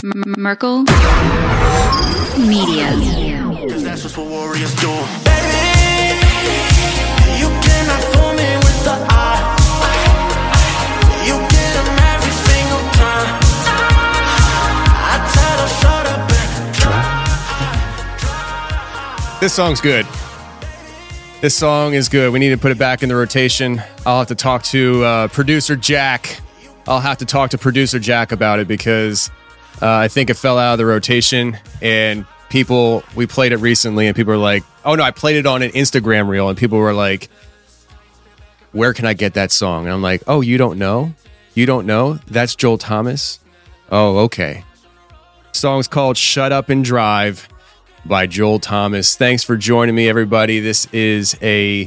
Merkel Media. 'Cause that's just what warriors do. Baby, you cannot fool me with the eye. You get them every single time. I tell them shut up and This song's good. This song is good. We need to put it back in the rotation. I'll have to talk to producer Jack. I'll have to talk to producer Jack about it because I think it fell out of the rotation and we played it recently and people were like, oh no, I played it on an Instagram reel and people were like, where can I get that song? And I'm like, oh, you don't know? You don't know? That's Joel Thomas? Oh, okay. Song's called Shut Up and Drive by Joel Thomas. Thanks for joining me, everybody. This is a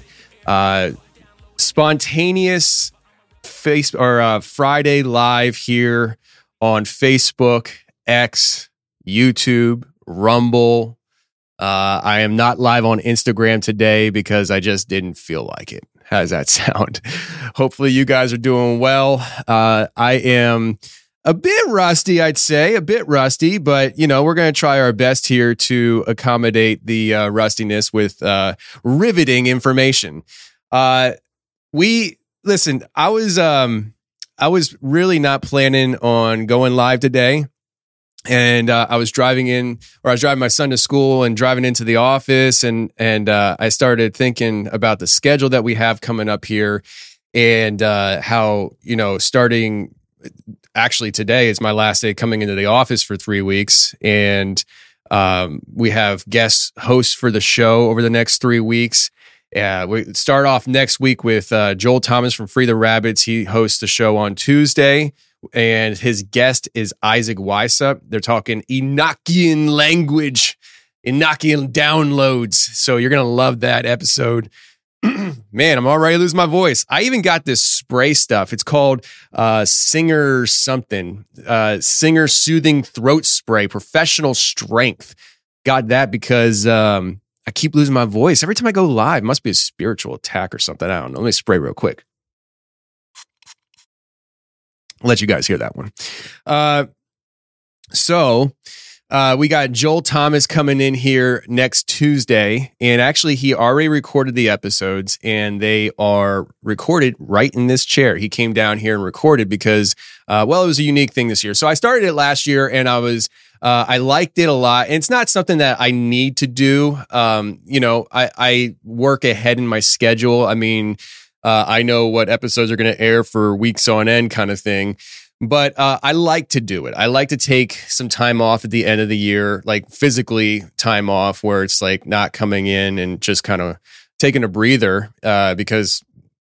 spontaneous Friday live here on Facebook, X, YouTube, Rumble. I am not live on Instagram today because I just didn't feel like it. How does that sound? Hopefully you guys are doing well. I am a bit rusty, I'd say, but we're going to try our best here to accommodate the rustiness with riveting information. Listen, I was really not planning on going live today. And I was driving my son to school and driving into the office and I started thinking about the schedule that we have coming up here and how, starting actually today is my last day coming into the office for 3 weeks. And we have guest hosts for the show over the next 3 weeks. We start off next week with Joel Thomas from Free the Rabbits. He hosts the show on Tuesday. And his guest is Isaac Weishaupt. They're talking Enochian language, Enochian downloads. So you're going to love that episode. Man, I'm already losing my voice. I even got this spray stuff. It's called Singer something, Singer Soothing Throat Spray, Professional Strength. Got that because I keep losing my voice. Every time I go live, it must be a spiritual attack or something. I don't know. Let me spray real quick. I'll let you guys hear that one. So we got Joel Thomas coming in here next Tuesday. And actually, he already recorded the episodes and they are recorded right in this chair. He came down here and recorded because, it was a unique thing this year. So I started it last year and I liked it a lot. And it's not something that I need to do. I work ahead in my schedule. I mean, I know what episodes are going to air for weeks on end kind of thing. But I like to do it. I like to take some time off at the end of the year, like physically time off where it's like not coming in and just kind of taking a breather because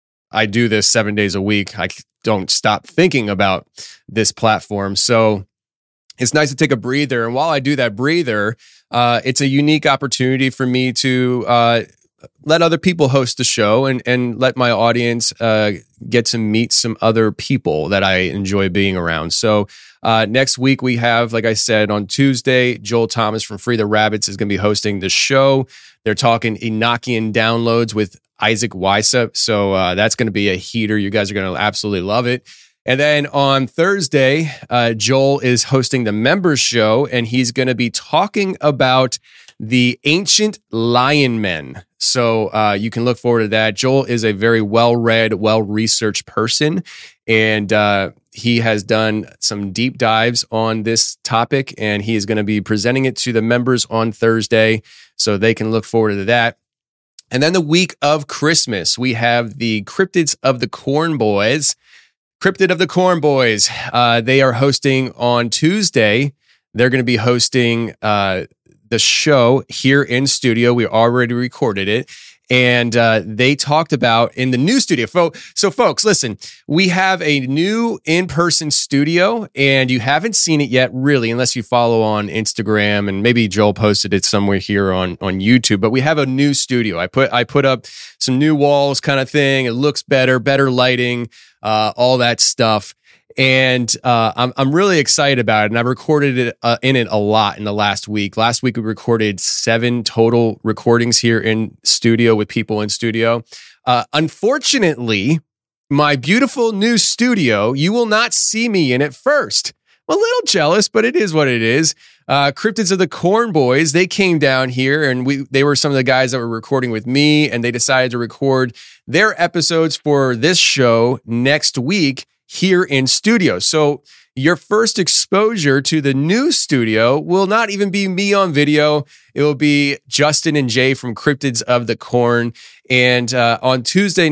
I do this 7 days a week. I don't stop thinking about this platform. So it's nice to take a breather. And while I do that breather, it's a unique opportunity for me to let other people host the show and let my audience get to meet some other people that I enjoy being around. So next week we have, like I said, on Tuesday, Joel Thomas from Free the Rabbits is going to be hosting the show. They're talking Enochian downloads with Isaac Weishaupt. So that's going to be a heater. You guys are going to absolutely love it. And then on Thursday, Joel is hosting the members show and he's going to be talking about the ancient lion men. So you can look forward to that. Joel is a very well-read, well-researched person, and he has done some deep dives on this topic, and he is going to be presenting it to the members on Thursday, so they can look forward to that. And then the week of Christmas, we have the Cryptids of the Corn Boys. Cryptid of the Corn Boys. They are hosting on Tuesday. They're going to be hosting the show here in studio. We already recorded it. And they talked about in the new studio. So folks, listen, we have a new in-person studio and you haven't seen it yet really, unless you follow on Instagram and maybe Joel posted it somewhere here on YouTube, but we have a new studio. I put up some new walls kind of thing. It looks better lighting, all that stuff. And I'm really excited about it. And I recorded it in it a lot in the last week. Last week, we recorded 7 total recordings here in studio with people in studio. Unfortunately, my beautiful new studio, you will not see me in it first. I'm a little jealous, but it is what it is. Cryptids of the Corn Boys, they came down here and they were some of the guys that were recording with me, and they decided to record their episodes for this show next week here in studio. So your first exposure to the new studio will not even be me on video. It will be Justin and Jay from Cryptids of the Corn. And on Tuesday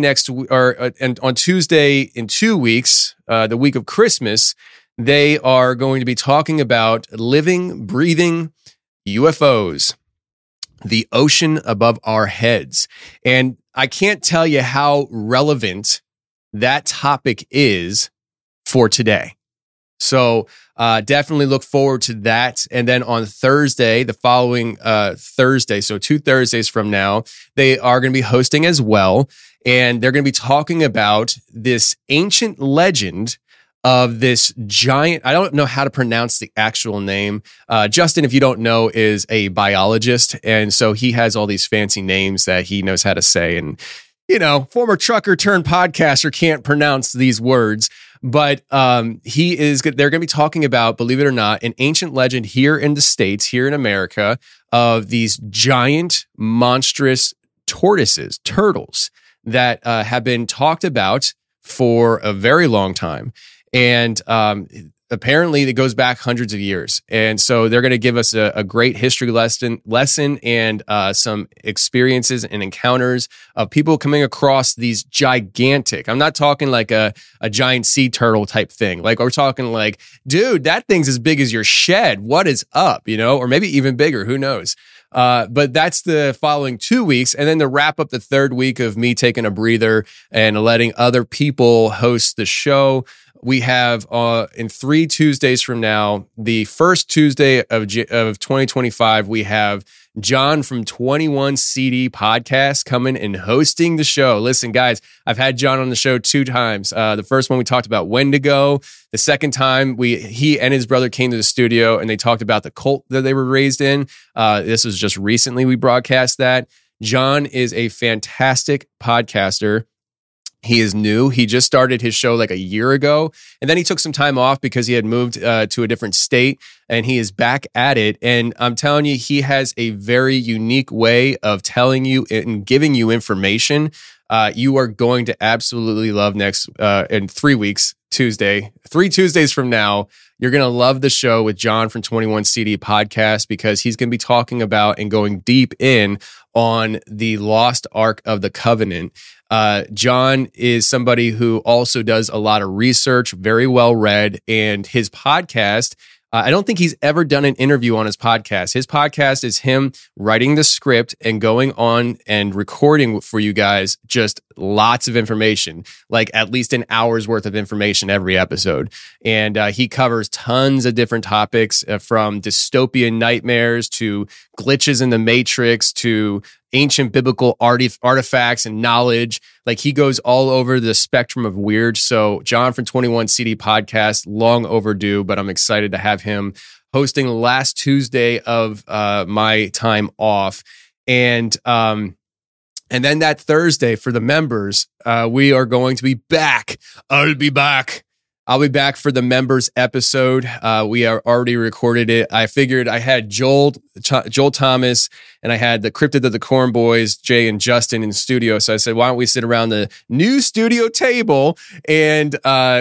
on Tuesday in 2 weeks, the week of Christmas, they are going to be talking about living, breathing UFOs, the ocean above our heads. And I can't tell you how relevant that topic is for today. So definitely look forward to that. And then on Thursday, the following Thursday, so 2 Thursdays from now, they are going to be hosting as well. And they're going to be talking about this ancient legend of this giant, I don't know how to pronounce the actual name. Justin, if you don't know, is a biologist. And so he has all these fancy names that he knows how to say. And, you know, former trucker turned podcaster can't pronounce these words. But they're going to be talking about, believe it or not, an ancient legend here in the States, here in America, of these giant, monstrous turtles that have been talked about for a very long time. And apparently it goes back hundreds of years. And so they're going to give us a great history lesson and some experiences and encounters of people coming across these gigantic, I'm not talking like a giant sea turtle type thing. Like we're talking like, dude, that thing's as big as your shed. What is up? You know, or maybe even bigger. Who knows? But that's the following 2 weeks. And then to wrap up the third week of me taking a breather and letting other people host the show, we have in 3 Tuesdays from now, the first Tuesday of 2025, we have John from 21 CD Podcast coming and hosting the show. Listen, guys, I've had John on the show 2 times. The first one we talked about Wendigo. The second time he and his brother came to the studio and they talked about the cult that they were raised in. This was just recently we broadcast that. John is a fantastic podcaster. He is new. He just started his show like a year ago, and then he took some time off because he had moved to a different state, and he is back at it. And I'm telling you, he has a very unique way of telling you and giving you information. You are going to absolutely love next in 3 weeks, 3 Tuesdays from now. You're going to love the show with John from 21 CD Podcast because he's going to be talking about and going deep in on the Lost Ark of the Covenant. John is somebody who also does a lot of research, very well read, and his podcast, I don't think he's ever done an interview on his podcast. His podcast is him writing the script and going on and recording for you guys just lots of information, like at least an hour's worth of information every episode. And he covers tons of different topics from dystopian nightmares to glitches in the Matrix to ancient biblical artifacts and knowledge. Like he goes all over the spectrum of weird. So John from 21 CD Podcast, long overdue, but I'm excited to have him hosting the last Tuesday of my time off. And then that Thursday for the members, we are going to be back. I'll be back for the members episode. We are already recorded it. I figured I had Joel Thomas and I had the Cryptid of the Corn Boys, Jay and Justin in studio. So I said, why don't we sit around the new studio table and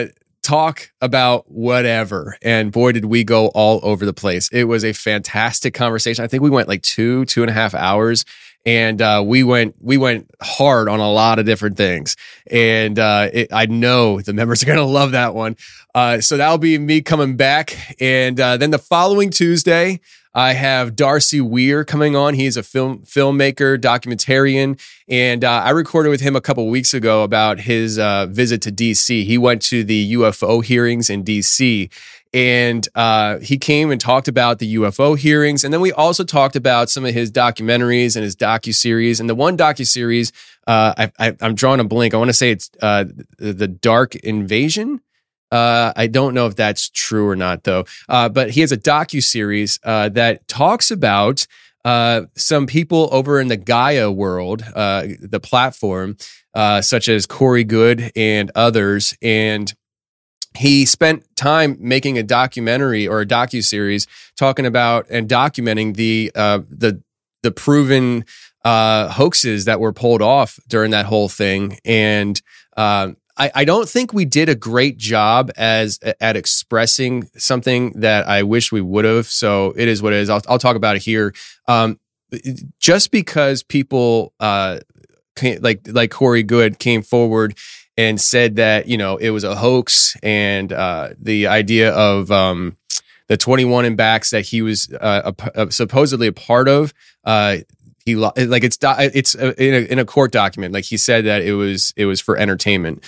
talk about whatever. And boy, did we go all over the place. It was a fantastic conversation. I think we went like 2.5 hours. And we went hard on a lot of different things. And I know the members are going to love that one. So that'll be me coming back. And then the following Tuesday, I have Darcy Weir coming on. He's a filmmaker, documentarian. And I recorded with him a couple weeks ago about his visit to DC. He went to the UFO hearings in DC. And he came and talked about the UFO hearings. And then we also talked about some of his documentaries and his docuseries. And the one docuseries, I'm drawing a blank. I want to say it's The Dark Invasion. I don't know if that's true or not, though. But he has a docuseries that talks about some people over in the Gaia world, the platform, such as Corey Good and others. And he spent time making a documentary or a docuseries talking about and documenting the proven hoaxes that were pulled off during that whole thing. And I don't think we did a great job at expressing something that I wish we would have. So it is what it is. I'll talk about it here. Just because people like Corey Goode came forward and said that, you know, it was a hoax, and the idea of the 21 and backs that he was supposedly a part of, it's in a court document. Like, he said that it was for entertainment.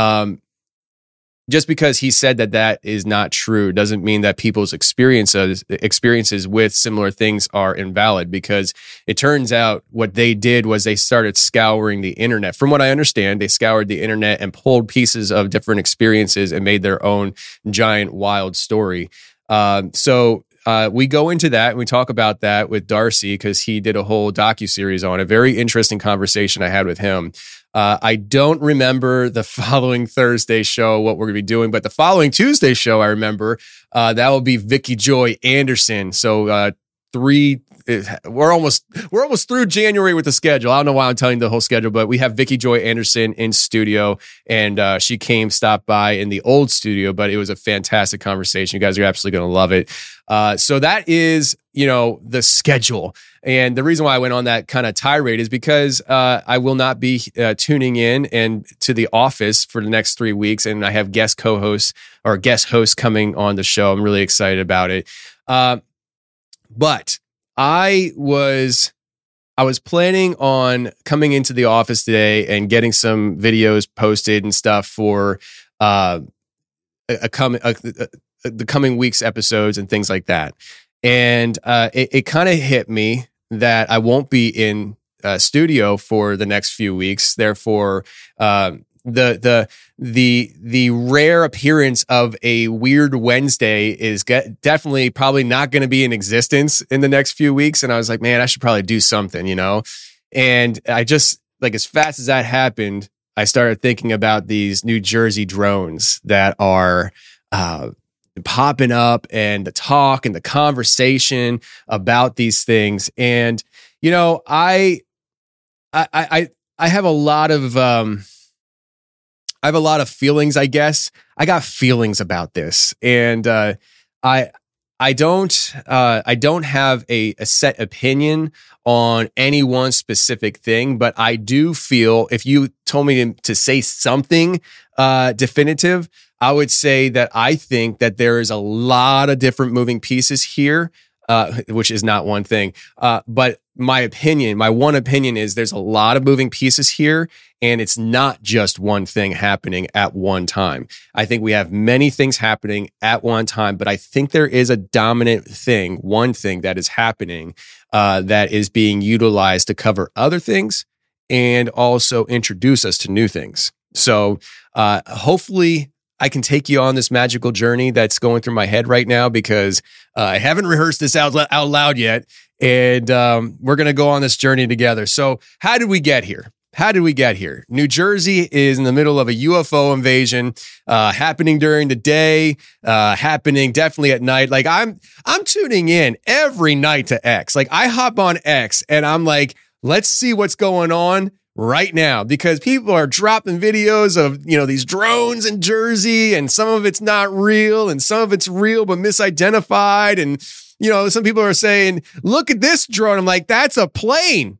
Just because he said that is not true doesn't mean that people's experiences with similar things are invalid, because it turns out what they did was they started scouring the internet. From what I understand, they scoured the internet and pulled pieces of different experiences and made their own giant wild story. So we go into that and we talk about that with Darcy, because he did a whole docuseries on it. Very interesting conversation I had with him. I don't remember the following Thursday show, what we're going to be doing, but the following Tuesday show, I remember, that will be Vicky Joy Anderson. So, we're almost through January with the schedule. I don't know why I'm telling you the whole schedule, but we have Vicky Joy Anderson in studio, and she stopped by in the old studio, but it was a fantastic conversation. You guys are absolutely going to love it. So that is, you know, the schedule. And the reason why I went on that kind of tirade is because I will not be tuning in and to the office for the next 3 weeks, and I have guest co-hosts or guest hosts coming on the show. I'm really excited about it. But I was planning on coming into the office today and getting some videos posted and stuff for the coming week's episodes and things like that. And it kind of hit me that I won't be in studio for the next few weeks. Therefore, the rare appearance of a Weird Wednesday is definitely probably not going to be in existence in the next few weeks. And I was like, man, I should probably do something, you know? And I just, like, as fast as that happened, I started thinking about these New Jersey drones that are popping up, and the talk and the conversation about these things. And, you know, I have a lot of, I have a lot of feelings, I guess. I got feelings about this, and I don't have a set opinion on any one specific thing, but I do feel, if you told me to say something definitive, I would say that I think that there is a lot of different moving pieces here, which is not one thing. But my one opinion is there's a lot of moving pieces here, and it's not just one thing happening at one time. I think we have many things happening at one time, but I think there is a dominant thing, one thing that is happening that is being utilized to cover other things and also introduce us to new things. So hopefully I can take you on this magical journey that's going through my head right now, because I haven't rehearsed this out loud yet. And we're going to go on this journey together. So how did we get here? New Jersey is in the middle of a UFO invasion, happening during the day, happening definitely at night. Like, I'm tuning in every night to X. Like, I hop on X and I'm like, let's see what's going on right now, because people are dropping videos of, you know, these drones in Jersey, and some of it's not real and some of it's real but misidentified. And, you know, some people are saying, look at this drone. I'm like, that's a plane.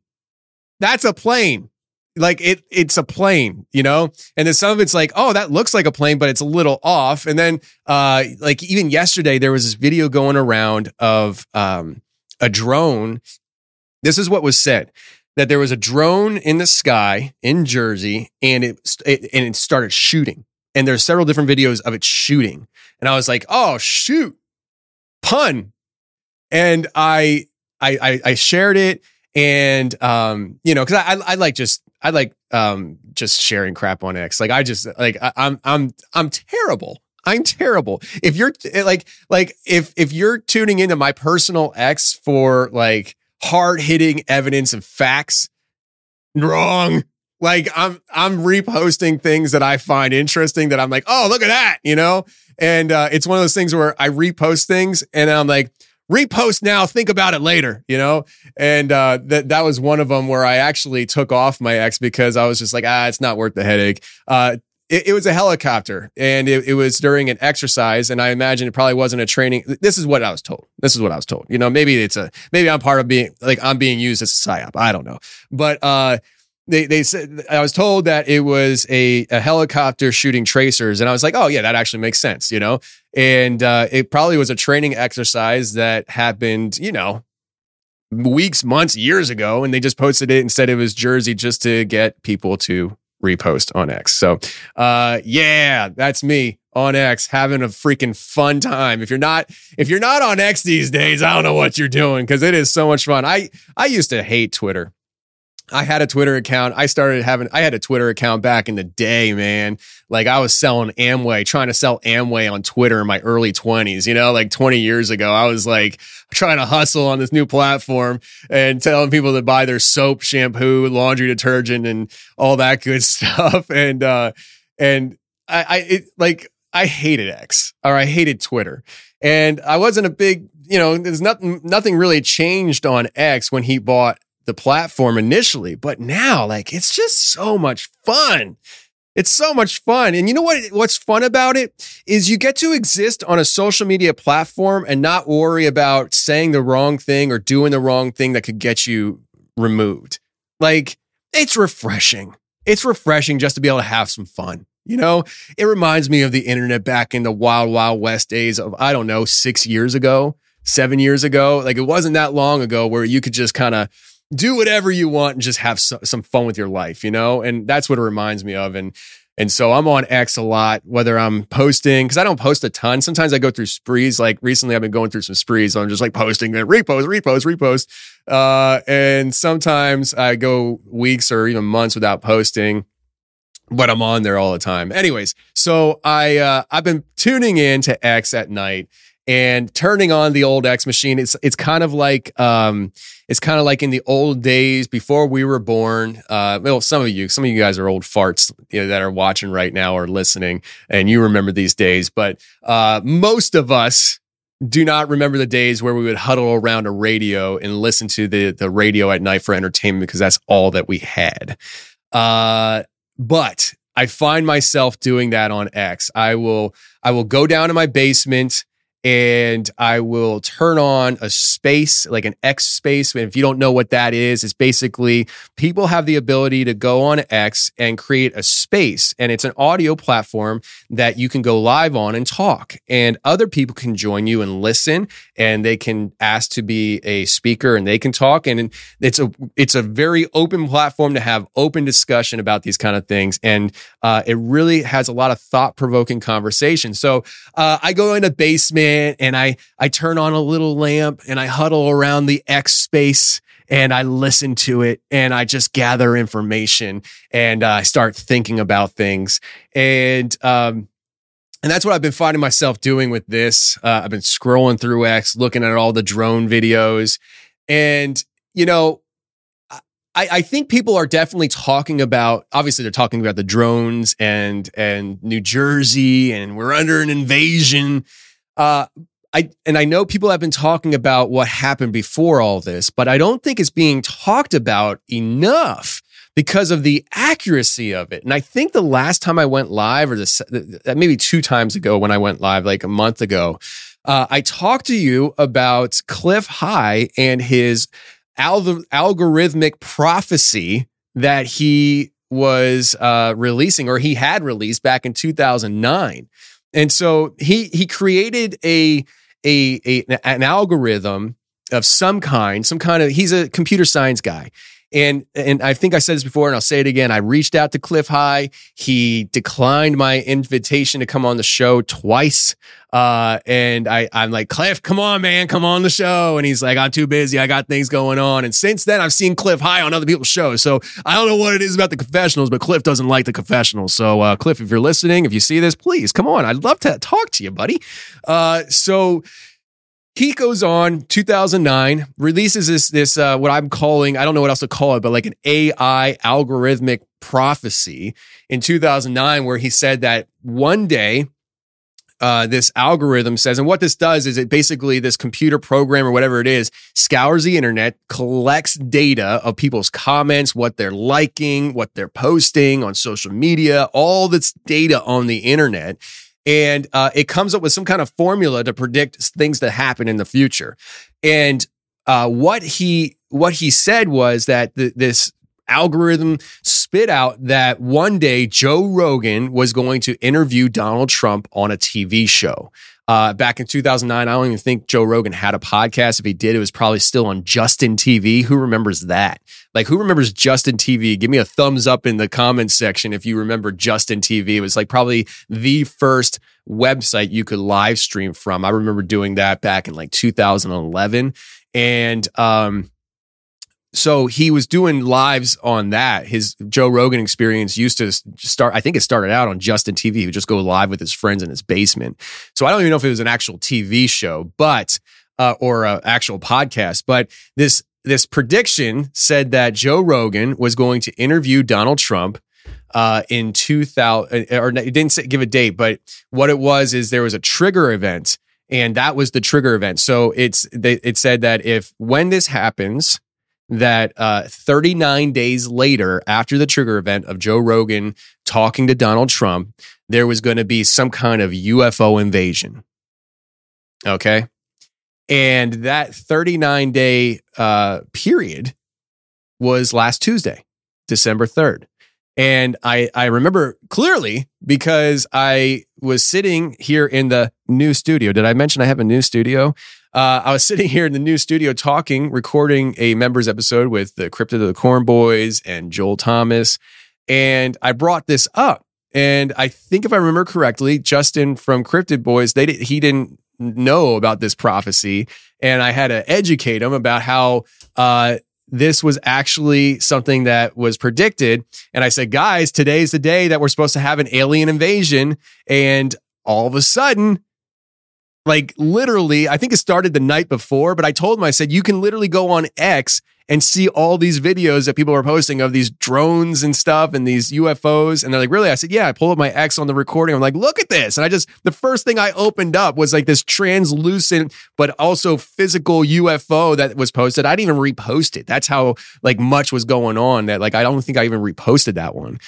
Like, it's a plane, you know? And then some of it's like, oh, that looks like a plane, but it's a little off. And then like, even yesterday, there was this video going around of a drone. This is what was said, that there was a drone in the sky in Jersey, and it started shooting. And there's several different videos of it shooting. And I was like, oh, shoot, pun. And I shared it, and you know, because I like just sharing crap on X. Like, I'm terrible. I'm terrible. If you're if you're tuning into my personal X for like hard hitting evidence and facts, wrong. Like I'm reposting things that I find interesting that I'm like, oh, look at that, you know? And it's one of those things where I repost things and I'm like, repost now, think about it later, you know? And that was one of them where I actually took off my ex because I was just like, it's not worth the headache. It was a helicopter and it was during an exercise. And I imagine it probably wasn't a training. This is what I was told. You know, maybe I'm part of being like, I'm being used as a psyop. I don't know. But they said, I was told that it was a helicopter shooting tracers. And I was like, oh yeah, that actually makes sense, you know? And it probably was a training exercise that happened, you know, weeks, months, years ago. And they just posted it and said it was Jersey just to get people to repost on X. So yeah, that's me on X having a freaking fun time. If you're not on X these days, I don't know what you're doing because it is so much fun. I used to hate Twitter. I had a Twitter account. I had a Twitter account back in the day, man. Like I was selling Amway, trying to sell Amway on Twitter in my early 20s, you know, like 20 years ago. I was like trying to hustle on this new platform and telling people to buy their soap, shampoo, laundry detergent and all that good stuff. And I hated X, or I hated Twitter. And I wasn't a big, you know, there's nothing really changed on X when he bought the platform initially, but now like it's just so much fun. It's so much fun. And you know what's fun about it is you get to exist on a social media platform and not worry about saying the wrong thing or doing the wrong thing that could get you removed. Like it's refreshing. It's refreshing just to be able to have some fun. You know, it reminds me of the internet back in the wild, wild west days of, I don't know, 7 years ago. Like it wasn't that long ago where you could just kind of do whatever you want and just have some fun with your life, you know? And that's what it reminds me of. And so I'm on X a lot, whether I'm posting, because I don't post a ton. Sometimes I go through sprees. Like recently I've been going through some sprees. So I'm just like posting, repost. And sometimes I go weeks or even months without posting, but I'm on there all the time. Anyways, so I've been tuning in to X at night and turning on the old X machine. It's kind of like in the old days before we were born. Well, some of you guys are old farts, you know, that are watching right now or listening, and you remember these days. But most of us do not remember the days where we would huddle around a radio and listen to the radio at night for entertainment because that's all that we had. But I find myself doing that on X. I will go down to my basement and I will turn on a space, like an X space. And if you don't know what that is, it's basically people have the ability to go on X and create a space. And it's an audio platform that you can go live on and talk. And other people can join you and listen. And they can ask to be a speaker and they can talk. And it's a very open platform to have open discussion about these kind of things. And it really has a lot of thought-provoking conversation. So I go in a basement and I turn on a little lamp and I huddle around the X space and I listen to it and I just gather information and I start thinking about things. And that's what I've been finding myself doing with this. I've been scrolling through X, looking at all the drone videos. And, you know, I think people are definitely talking about, obviously they're talking about the drones and New Jersey and we're under an invasion. I know people have been talking about what happened before all this, but I don't think it's being talked about enough because of the accuracy of it. And I think the last time I went live, or maybe 2 times ago when I went live, like a month ago, I talked to you about Cliff High and his algorithmic prophecy that he was releasing, or he had released back in 2009. And so he created an algorithm of some kind of, he's a computer science guy. And I think I said this before and I'll say it again. I reached out to Cliff High. He declined my invitation to come on the show twice. And I'm like, Cliff, come on, man, come on the show. And he's like, I'm too busy. I got things going on. And since then I've seen Cliff High on other people's shows. So I don't know what it is about the confessionals, but Cliff doesn't like the confessionals. So, Cliff, if you're listening, if you see this, please come on. I'd love to talk to you, buddy. So he goes on 2009, releases this what I'm calling, I don't know what else to call it, but like an AI algorithmic prophecy in 2009, where he said that one day this algorithm says, and what this does is it basically, this computer program or whatever it is, scours the internet, collects data of people's comments, what they're liking, what they're posting on social media, all this data on the internet. And it comes up with some kind of formula to predict things that happen in the future. And what he said was that this algorithm spit out that one day Joe Rogan was going to interview Donald Trump on a TV show. Back in 2009, I don't even think Joe Rogan had a podcast. If he did, it was probably still on Justin TV. Who remembers that? Like, who remembers Justin TV? Give me a thumbs up in the comments section if you remember Justin TV. It was like probably the first website you could live stream from. I remember doing that back in like 2011. And so he was doing lives on that. His Joe Rogan experience used to start, I think it started out on Justin TV. He would just go live with his friends in his basement. So I don't even know if it was an actual TV show, but or an actual podcast. But this prediction said that Joe Rogan was going to interview Donald Trump in 2000, or it didn't give a date, but what it was is there was a trigger event, and that was the trigger event. So it said that when this happens, that 39 days later, after the trigger event of Joe Rogan talking to Donald Trump, there was going to be some kind of UFO invasion. Okay. And that 39-day period was last Tuesday, December 3rd. And I remember clearly because I was sitting here in the new studio. Did I mention I have a new studio? I was sitting here in the new studio recording a members episode with the Cryptid of the Corn Boys and Joel Thomas. And I brought this up. And I think if I remember correctly, Justin from Cryptid Boys, he didn't know about this prophecy. And I had to educate him about how this was actually something that was predicted. And I said, guys, today's the day that we're supposed to have an alien invasion. And all of a sudden, like literally, I think it started the night before, but I told him, I said, you can literally go on X and see all these videos that people are posting of these drones and stuff and these UFOs. And they're like, really? I said, yeah. I pulled up my X on the recording. I'm like, look at this. And the first thing I opened up was like this translucent, but also physical UFO that was posted. I didn't even repost it. That's how like much was going on that like, I don't think I even reposted that one.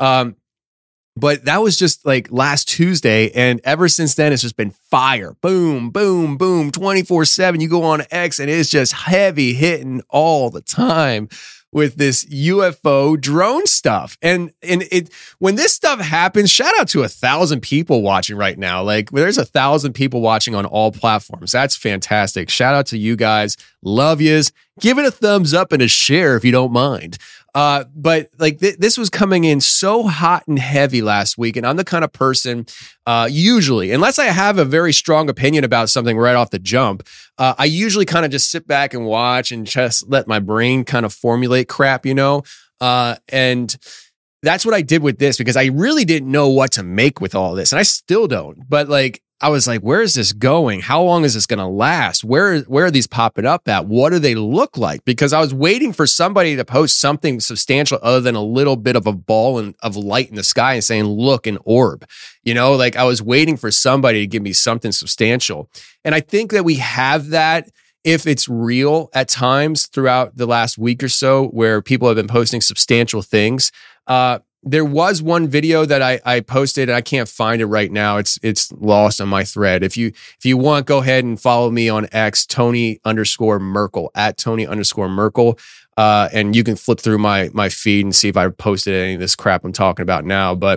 But that was just like last Tuesday. And ever since then, it's just been fire. Boom, boom, boom, 24/7. You go on X and it's just heavy hitting all the time with this UFO drone stuff. And when this stuff happens, shout out to 1,000 people watching right now. Like there's 1,000 people watching on all platforms. That's fantastic. Shout out to you guys. Love yous. Give it a thumbs up and a share if you don't mind. But like this was coming in so hot and heavy last week. And I'm the kind of person, usually, unless I have a very strong opinion about something right off the jump, I usually kind of just sit back and watch and just let my brain kind of formulate crap, you know? And that's what I did with this because I really didn't know what to make with all this. And I still don't, but like, I was like, where is this going? How long is this going to last? Where are these popping up at? What do they look like? Because I was waiting for somebody to post something substantial other than a little bit of a ball of light in the sky and saying, look, an orb. You know, like I was waiting for somebody to give me something substantial. And I think that we have that if it's real at times throughout the last week or so where people have been posting substantial things. There was one video that I posted and I can't find it right now. It's lost on my thread. If you want, go ahead and follow me on X, Tony_Merkel, at Tony_Merkel. And you can flip through my feed and see if I posted any of this crap I'm talking about now. But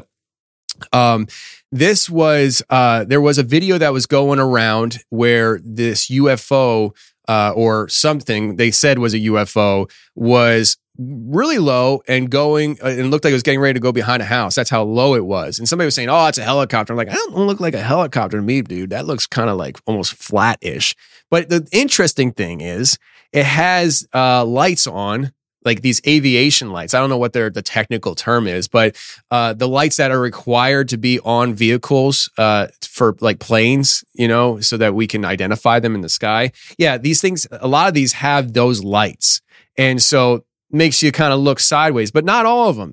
this was there was a video that was going around where this UFO or something they said was a UFO was really low and going and looked like it was getting ready to go behind a house. That's how low it was. And somebody was saying, oh, it's a helicopter. I'm like, I don't look like a helicopter to me, dude. That looks kind of like almost flat-ish. But the interesting thing is it has lights on, like these aviation lights. I don't know what the technical term is, but the lights that are required to be on vehicles for like planes, you know, so that we can identify them in the sky. Yeah, these things, a lot of these have those lights. And so makes you kind of look sideways, but not all of them.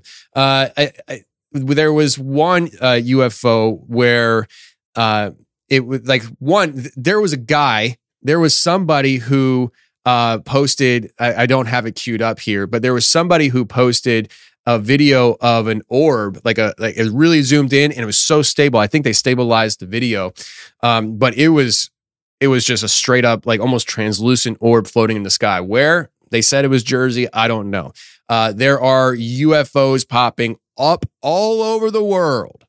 There was one UFO where it was like there was somebody who posted, I don't have it queued up here, but there was somebody who posted a video of an orb, like it really zoomed in and it was so stable. I think they stabilized the video. But it was just a straight up, like almost translucent orb floating in the sky. Where they said it was Jersey, I don't know. There are UFOs popping up all over the world.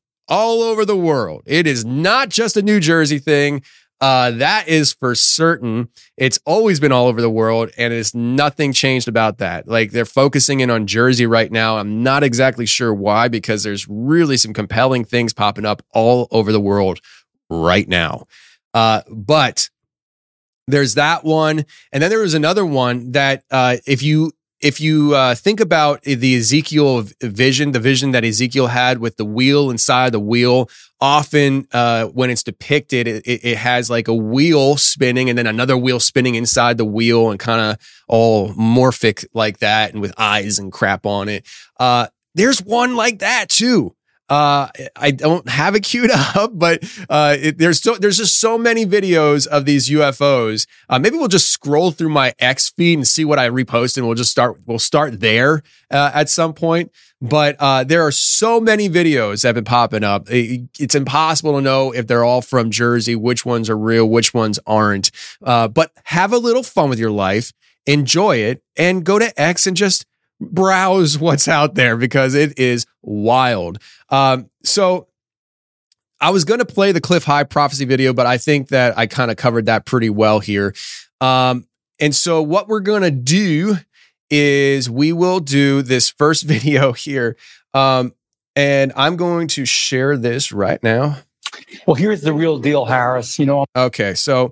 It is not just a New Jersey thing. That is for certain. It's always been all over the world, and there's nothing changed about that. Like, they're focusing in on Jersey right now. I'm not exactly sure why, because there's really some compelling things popping up all over the world right now. But there's that one, and then there was another one that if you think about the Ezekiel vision, the vision that Ezekiel had with the wheel inside the wheel, often when it's depicted, it has like a wheel spinning and then another wheel spinning inside the wheel and kind of all morphic like that and with eyes and crap on it. There's one like that too. I don't have it queued up, but there's just so many videos of these UFOs. Maybe we'll just scroll through my X feed and see what I repost, and we'll start there at some point. But there are so many videos that have been popping up. It's impossible to know if they're all from Jersey, which ones are real, which ones aren't. But have a little fun with your life, enjoy it, and go to X and just browse what's out there, because it is wild. So I was going to play the Cliff High prophecy video, but I think that I kind of covered that pretty well here. And so what we're going to do is we will do this first video here. And I'm going to share this right now. Well, here's the real deal, Harris. Okay. So,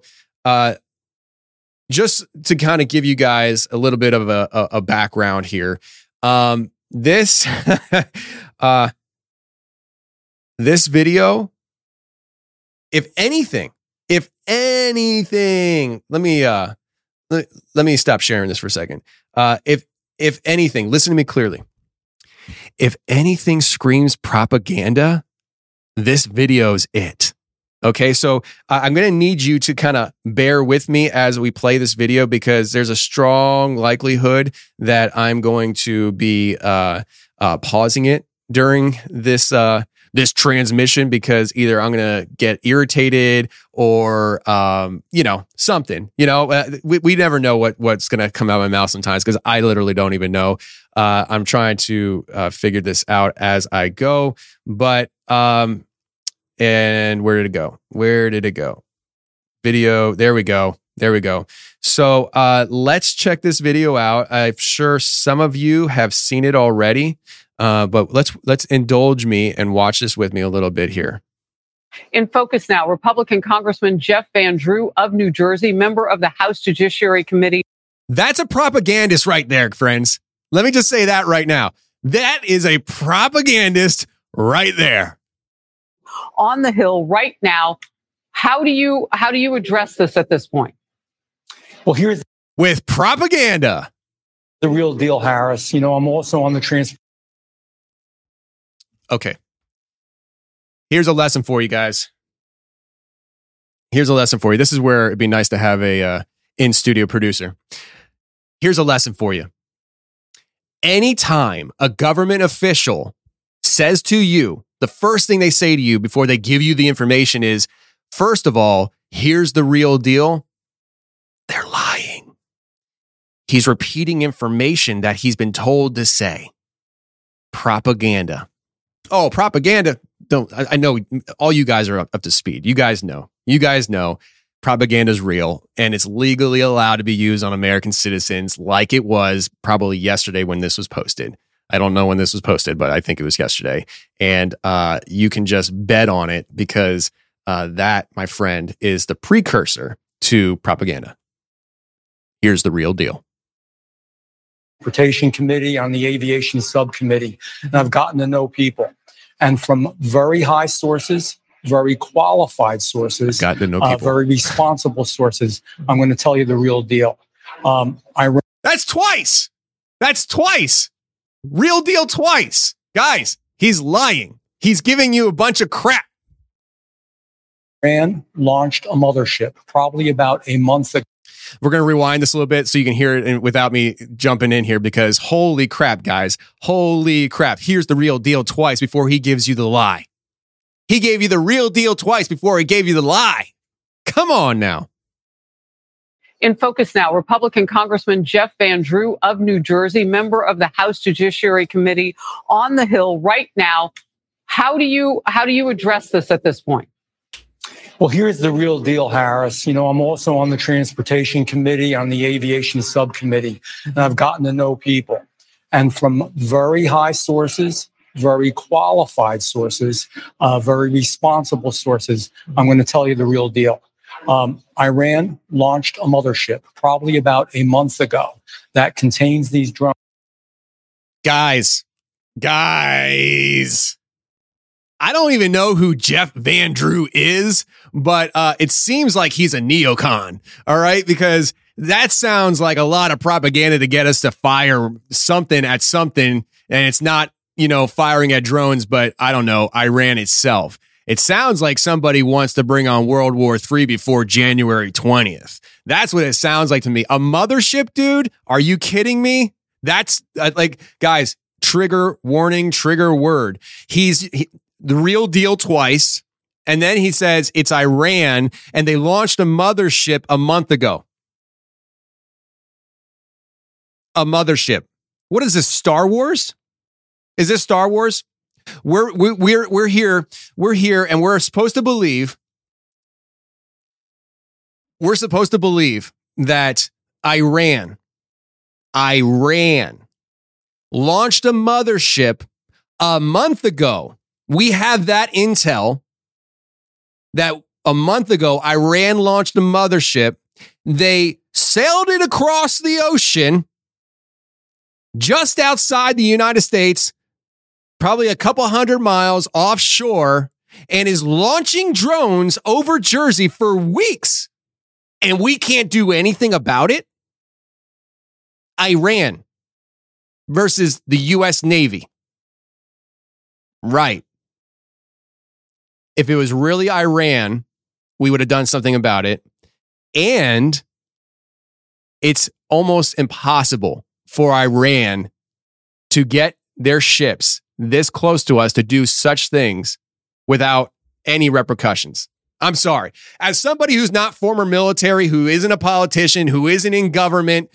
just to kind of give you guys a little bit of a background here, this this video, if anything, let me stop sharing this for a second. If anything, listen to me clearly. If anything screams propaganda, this video's it. Okay, so I'm going to need you to kind of bear with me as we play this video, because there's a strong likelihood that I'm going to be pausing it during this transmission, because either I'm going to get irritated or something. We never know what's going to come out of my mouth sometimes, because I literally don't even know. I'm trying to figure this out as I go, but. And where did it go? Video. There we go. So let's check this video out. I'm sure some of you have seen it already, but let's indulge me and watch this with me a little bit here. In focus now, Republican Congressman Jeff Van Drew of New Jersey, member of the House Judiciary Committee. That's a propagandist right there, friends. Let me just say that right now. That is a propagandist right there. On the Hill right now. How do you address this at this point? Well, here's with propaganda. The real deal, Harris. I'm also on the trans. Okay. Here's a lesson for you guys. This is where it'd be nice to have a in-studio producer. Here's a lesson for you. Anytime a government official says to you, the first thing they say to you before they give you the information is, first of all, here's the real deal. They're lying. He's repeating information that he's been told to say. Propaganda. Oh, propaganda. I know all you guys are up to speed. You guys know propaganda is real, and it's legally allowed to be used on American citizens, like it was probably yesterday when this was posted. I don't know when this was posted, but I think it was yesterday. And you can just bet on it, because that, my friend, is the precursor to propaganda. Here's the real deal. Transportation Committee, on the Aviation Subcommittee, and I've gotten to know people. And from very high sources, very qualified sources, Got to know people. very responsible sources, I'm going to tell you the real deal. That's twice. That's twice. Real deal twice. Guys, he's lying. He's giving you a bunch of crap. Iran launched a mothership probably about a month ago. We're going to rewind this a little bit so you can hear it without me jumping in here, because holy crap, guys. Holy crap. Here's the real deal twice before he gives you the lie. He gave you the real deal twice before he gave you the lie. Come on now. In focus now, Republican Congressman Jeff Van Drew of New Jersey, member of the House Judiciary Committee on the Hill right now. How do you address this at this point? Well, here's the real deal, Harris. You know, I'm also on the Transportation Committee, on the Aviation Subcommittee, and I've gotten to know people. And from very high sources, very qualified sources, very responsible sources, I'm going to tell you the real deal. Iran launched a mothership probably about a month ago that contains these drones. Guys, I don't even know who Jeff Van Drew is, but it seems like he's a neocon, all right? Because that sounds like a lot of propaganda to get us to fire something at something, and it's not, firing at drones, but I don't know, Iran itself. It sounds like somebody wants to bring on World War III before January 20th. That's what it sounds like to me. A mothership, dude? Are you kidding me? That's guys, trigger warning, trigger word. The real deal twice. And then he says it's Iran and they launched a mothership a month ago. A mothership. What is this, Star Wars? Is this Star Wars? We're here and we're supposed to believe that Iran launched a mothership a month ago. We have that intel that a month ago, Iran launched a mothership. They sailed it across the ocean just outside the United States, probably a couple hundred miles offshore, and is launching drones over Jersey for weeks. And we can't do anything about it? Iran versus the U.S. Navy. Right. If it was really Iran, we would have done something about it. And it's almost impossible for Iran to get their ships this close to us to do such things without any repercussions. I'm sorry. As somebody who's not former military, who isn't a politician, who isn't in government,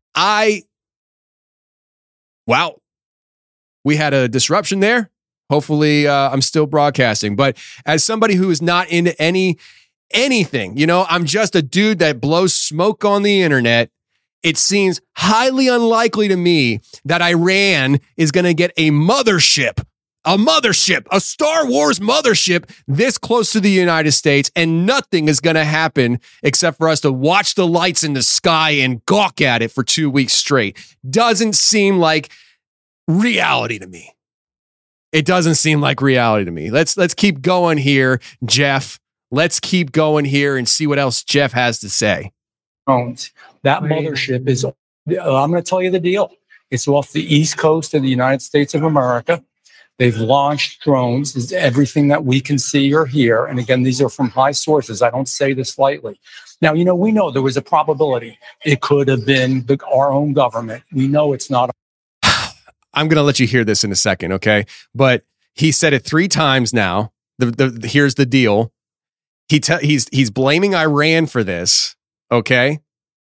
wow, we had a disruption there. Hopefully, I'm still broadcasting. But as somebody who is not into anything, I'm just a dude that blows smoke on the internet. It seems highly unlikely to me that Iran is going to get a mothership, a Star Wars mothership this close to the United States, and nothing is going to happen except for us to watch the lights in the sky and gawk at it for 2 weeks straight. Doesn't seem like reality to me. It doesn't seem like reality to me. Let's keep going here, Jeff. Let's keep going here and see what else Jeff has to say. That mothership is, I'm going to tell you the deal. It's off the east coast of the United States of America. They've launched drones. It's everything that we can see or hear. And again, these are from high sources. I don't say this lightly. Now, we know there was a probability. It could have been our own government. We know it's not. I'm going to let you hear this in a second, okay? But he said it 3 times now. Here's the deal. He's blaming Iran for this, okay?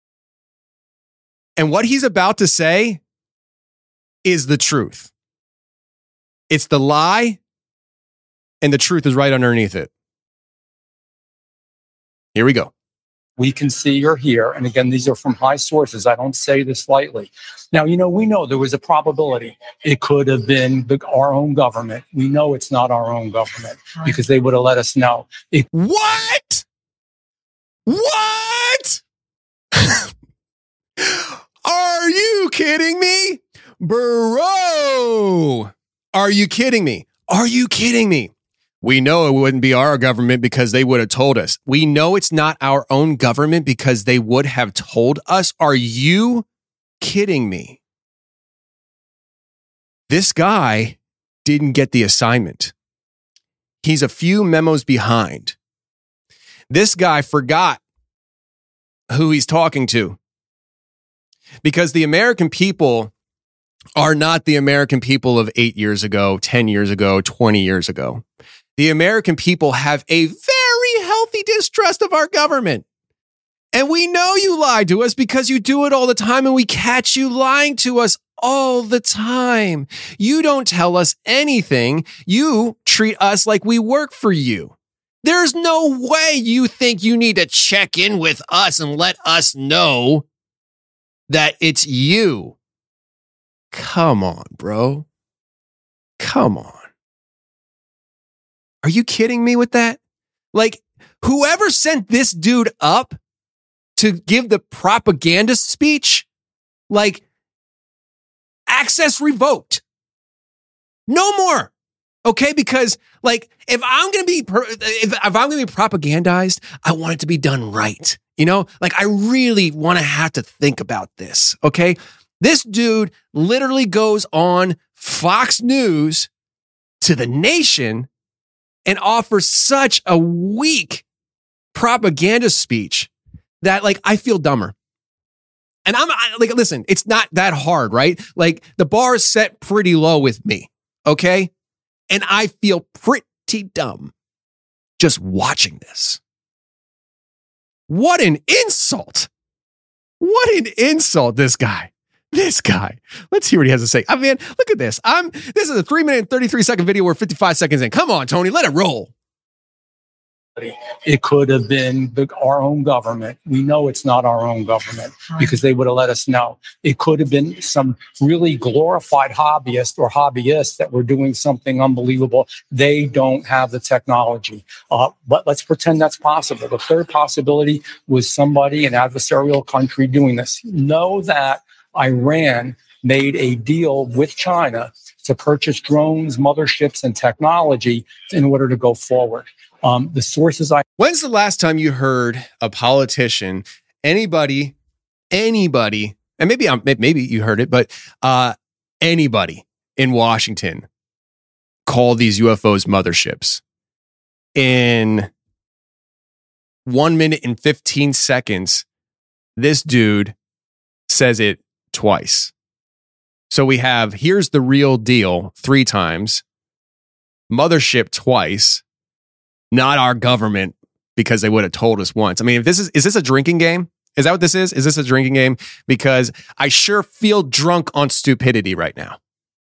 And what he's about to say is the truth. It's the lie, and the truth is right underneath it. Here we go. We can see or hear. And again, these are from high sources. I don't say this lightly. Now, we know there was a probability. It could have been our own government. We know it's not our own government because they would have let us know. What? Are you kidding me? Bro, are you kidding me? Are you kidding me? We know it wouldn't be our government because they would have told us. We know it's not our own government because they would have told us. Are you kidding me? This guy didn't get the assignment. He's a few memos behind. This guy forgot who he's talking to because the American people are not the American people of 8 years ago, 10 years ago, 20 years ago. The American people have a very healthy distrust of our government. And we know you lied to us because you do it all the time, and we catch you lying to us all the time. You don't tell us anything. You treat us like we work for you. There's no way you think you need to check in with us and let us know that it's you. Come on, bro. Come on. Are you kidding me with that? Like, whoever sent this dude up to give the propaganda speech, like, access revoked. No more. Okay? Because, like, if I'm going to be propagandized, I want it to be done right. You know, like, I really want to have to think about this. Okay? This dude literally goes on Fox News to The Nation and offers such a weak propaganda speech that, like, I feel dumber. And like, listen, it's not that hard, right? Like, the bar is set pretty low with me, okay? And I feel pretty dumb just watching this. What an insult. What an insult, this guy. This guy. Let's hear what he has to say. I mean, look at this. This is a 3-minute and 33-second video. We're 55 seconds in. Come on, Tony, let it roll. It could have been our own government. We know it's not our own government because they would have let us know. It could have been some really glorified hobbyists that were doing something unbelievable. They don't have the technology. But let's pretend that's possible. The third possibility was somebody, an adversarial country, doing this. Know that Iran made a deal with China to purchase drones, motherships, and technology in order to go forward. The sources When's the last time you heard a politician, anybody, and maybe you heard it, but anybody in Washington call these UFOs motherships? In 1 minute and 15 seconds, this dude says it twice. So we have, here's the real deal 3 times, mothership twice, not our government because they would have told us once. I mean, if is this a drinking game? Is that what this is? Is this a drinking game? Because I sure feel drunk on stupidity right now.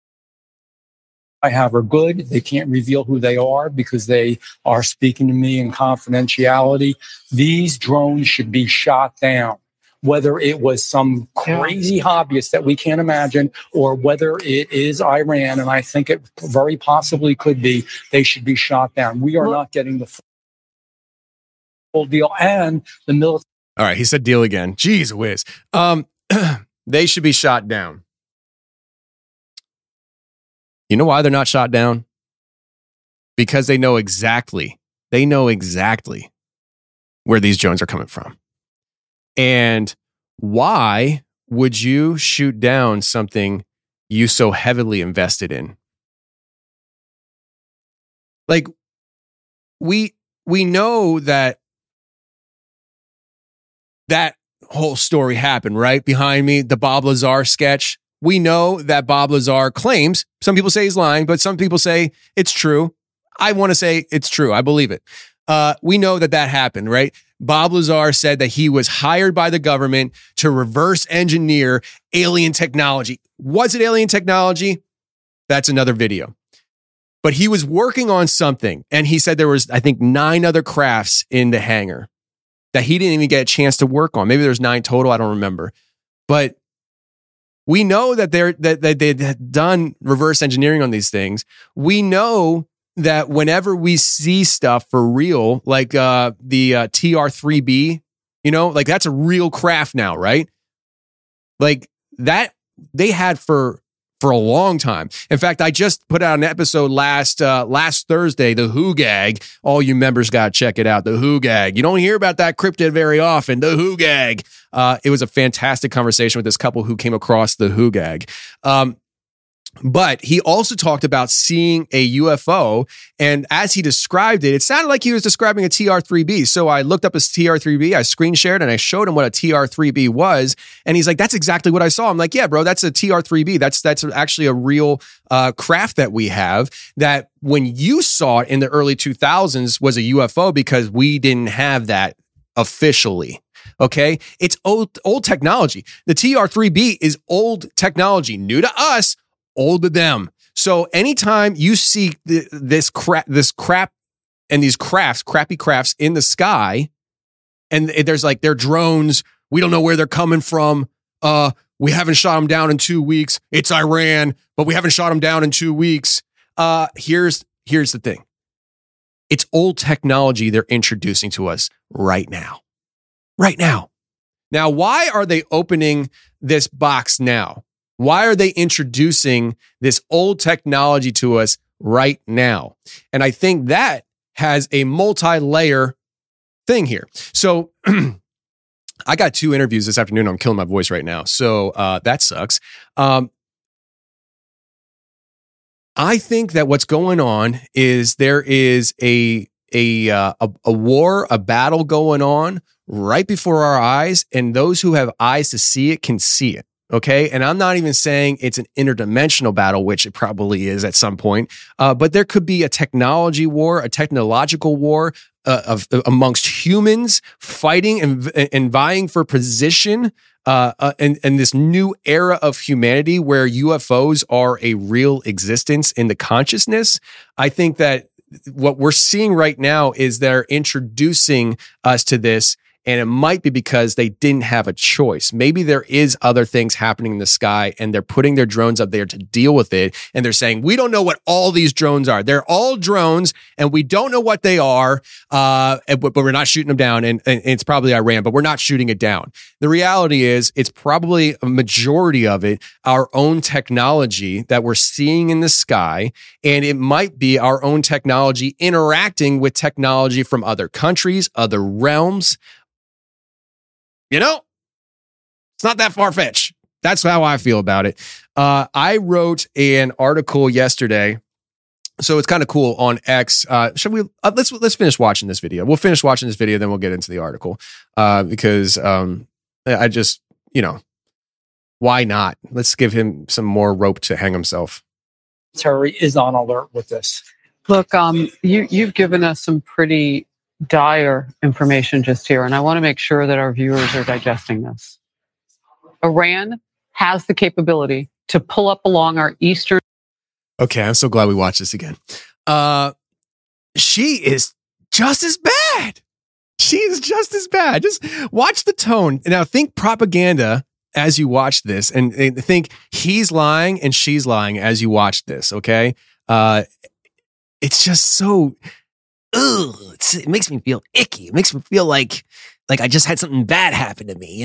I have are good. They can't reveal who they are because they are speaking to me in confidentiality. These drones should be shot down. Whether it was some crazy hobbyist that we can't imagine, or whether it is Iran, and I think it very possibly could be, they should be shot down. We are not getting the full deal. And the military. All right, he said deal again. Jeez whiz. They should be shot down. You know why they're not shot down? Because they know exactly where these drones are coming from. And why would you shoot down something you so heavily invested in? Like, we know that whole story happened, right? Behind me, the Bob Lazar sketch. We know that Bob Lazar claims, some people say he's lying, but some people say it's true. I want to say it's true. I believe it. We know that happened, right? Bob Lazar said that he was hired by the government to reverse engineer alien technology. Was it alien technology? That's another video. But he was working on something, and he said there was, I think, 9 other crafts in the hangar that he didn't even get a chance to work on. Maybe there's 9 total. I don't remember. But we know that they had done reverse engineering on these things. We know that whenever we see stuff for real, like the TR-3B, you know, like that's a real craft now, right? Like that they had for a long time. In fact, I just put out an episode last Thursday, the Who Gag. All you members got to check it out, the Who Gag. You don't hear about that cryptid very often, the Who Gag. It was a fantastic conversation with this couple who came across the Who Gag. But he also talked about seeing a UFO, and as he described it, it sounded like he was describing a TR-3B. So I looked up his TR-3B, I screen shared, and I showed him what a TR-3B was, and he's like, "That's exactly what I saw." I'm like, "Yeah, bro, that's a TR-3B. That's actually a real craft that we have. That when you saw it in the early 2000s was a UFO because we didn't have that officially." Okay, it's old technology. The TR-3B is old technology, new to us, old to them. So anytime you see this crap and these crappy crafts in the sky, and there's like, they're drones, we don't know where they're coming from. We haven't shot them down in 2 weeks. It's Iran, but we haven't shot them down in 2 weeks. Here's the thing. It's old technology they're introducing to us right now. Right now. Now, why are they opening this box now? Why are they introducing this old technology to us right now? And I think that has a multi-layer thing here. So I got 2 interviews this afternoon. I'm killing my voice right now. So that sucks. I think that what's going on is there is a war, a battle going on right before our eyes, and those who have eyes to see it can see it. Okay. And I'm not even saying it's an interdimensional battle, which it probably is at some point. But there could be a technology war, a technological war amongst humans fighting and vying for position. And this new era of humanity where UFOs are a real existence in the consciousness. I think that what we're seeing right now is they're introducing us to this. And it might be because they didn't have a choice. Maybe there is other things happening in the sky and they're putting their drones up there to deal with it. And they're saying, we don't know what all these drones are. They're all drones and we don't know what they are. But we're not shooting them down. And it's probably Iran, but we're not shooting it down. The reality is it's probably a majority of it, our own technology that we're seeing in the sky. And it might be our own technology interacting with technology from other countries, other realms. You know, it's not that far-fetched. That's how I feel about it. I wrote an article yesterday, so it's kind of cool on X. Should we? Let's finish watching this video. We'll finish watching this video, then we'll get into the article because I just, why not? Let's give him some more rope to hang himself. Terry is on alert with this. Look, you've given us some pretty dire information just here, and I want to make sure that our viewers are digesting this. Iran has the capability to pull up along our eastern. Okay, I'm so glad we watched this again. She is just as bad. She is just as bad. Just watch the tone. Now think propaganda as you watch this, and think he's lying and she's lying as you watch this. Okay, it's just so. Ugh, it makes me feel icky. It makes me feel like I just had something bad happen to me,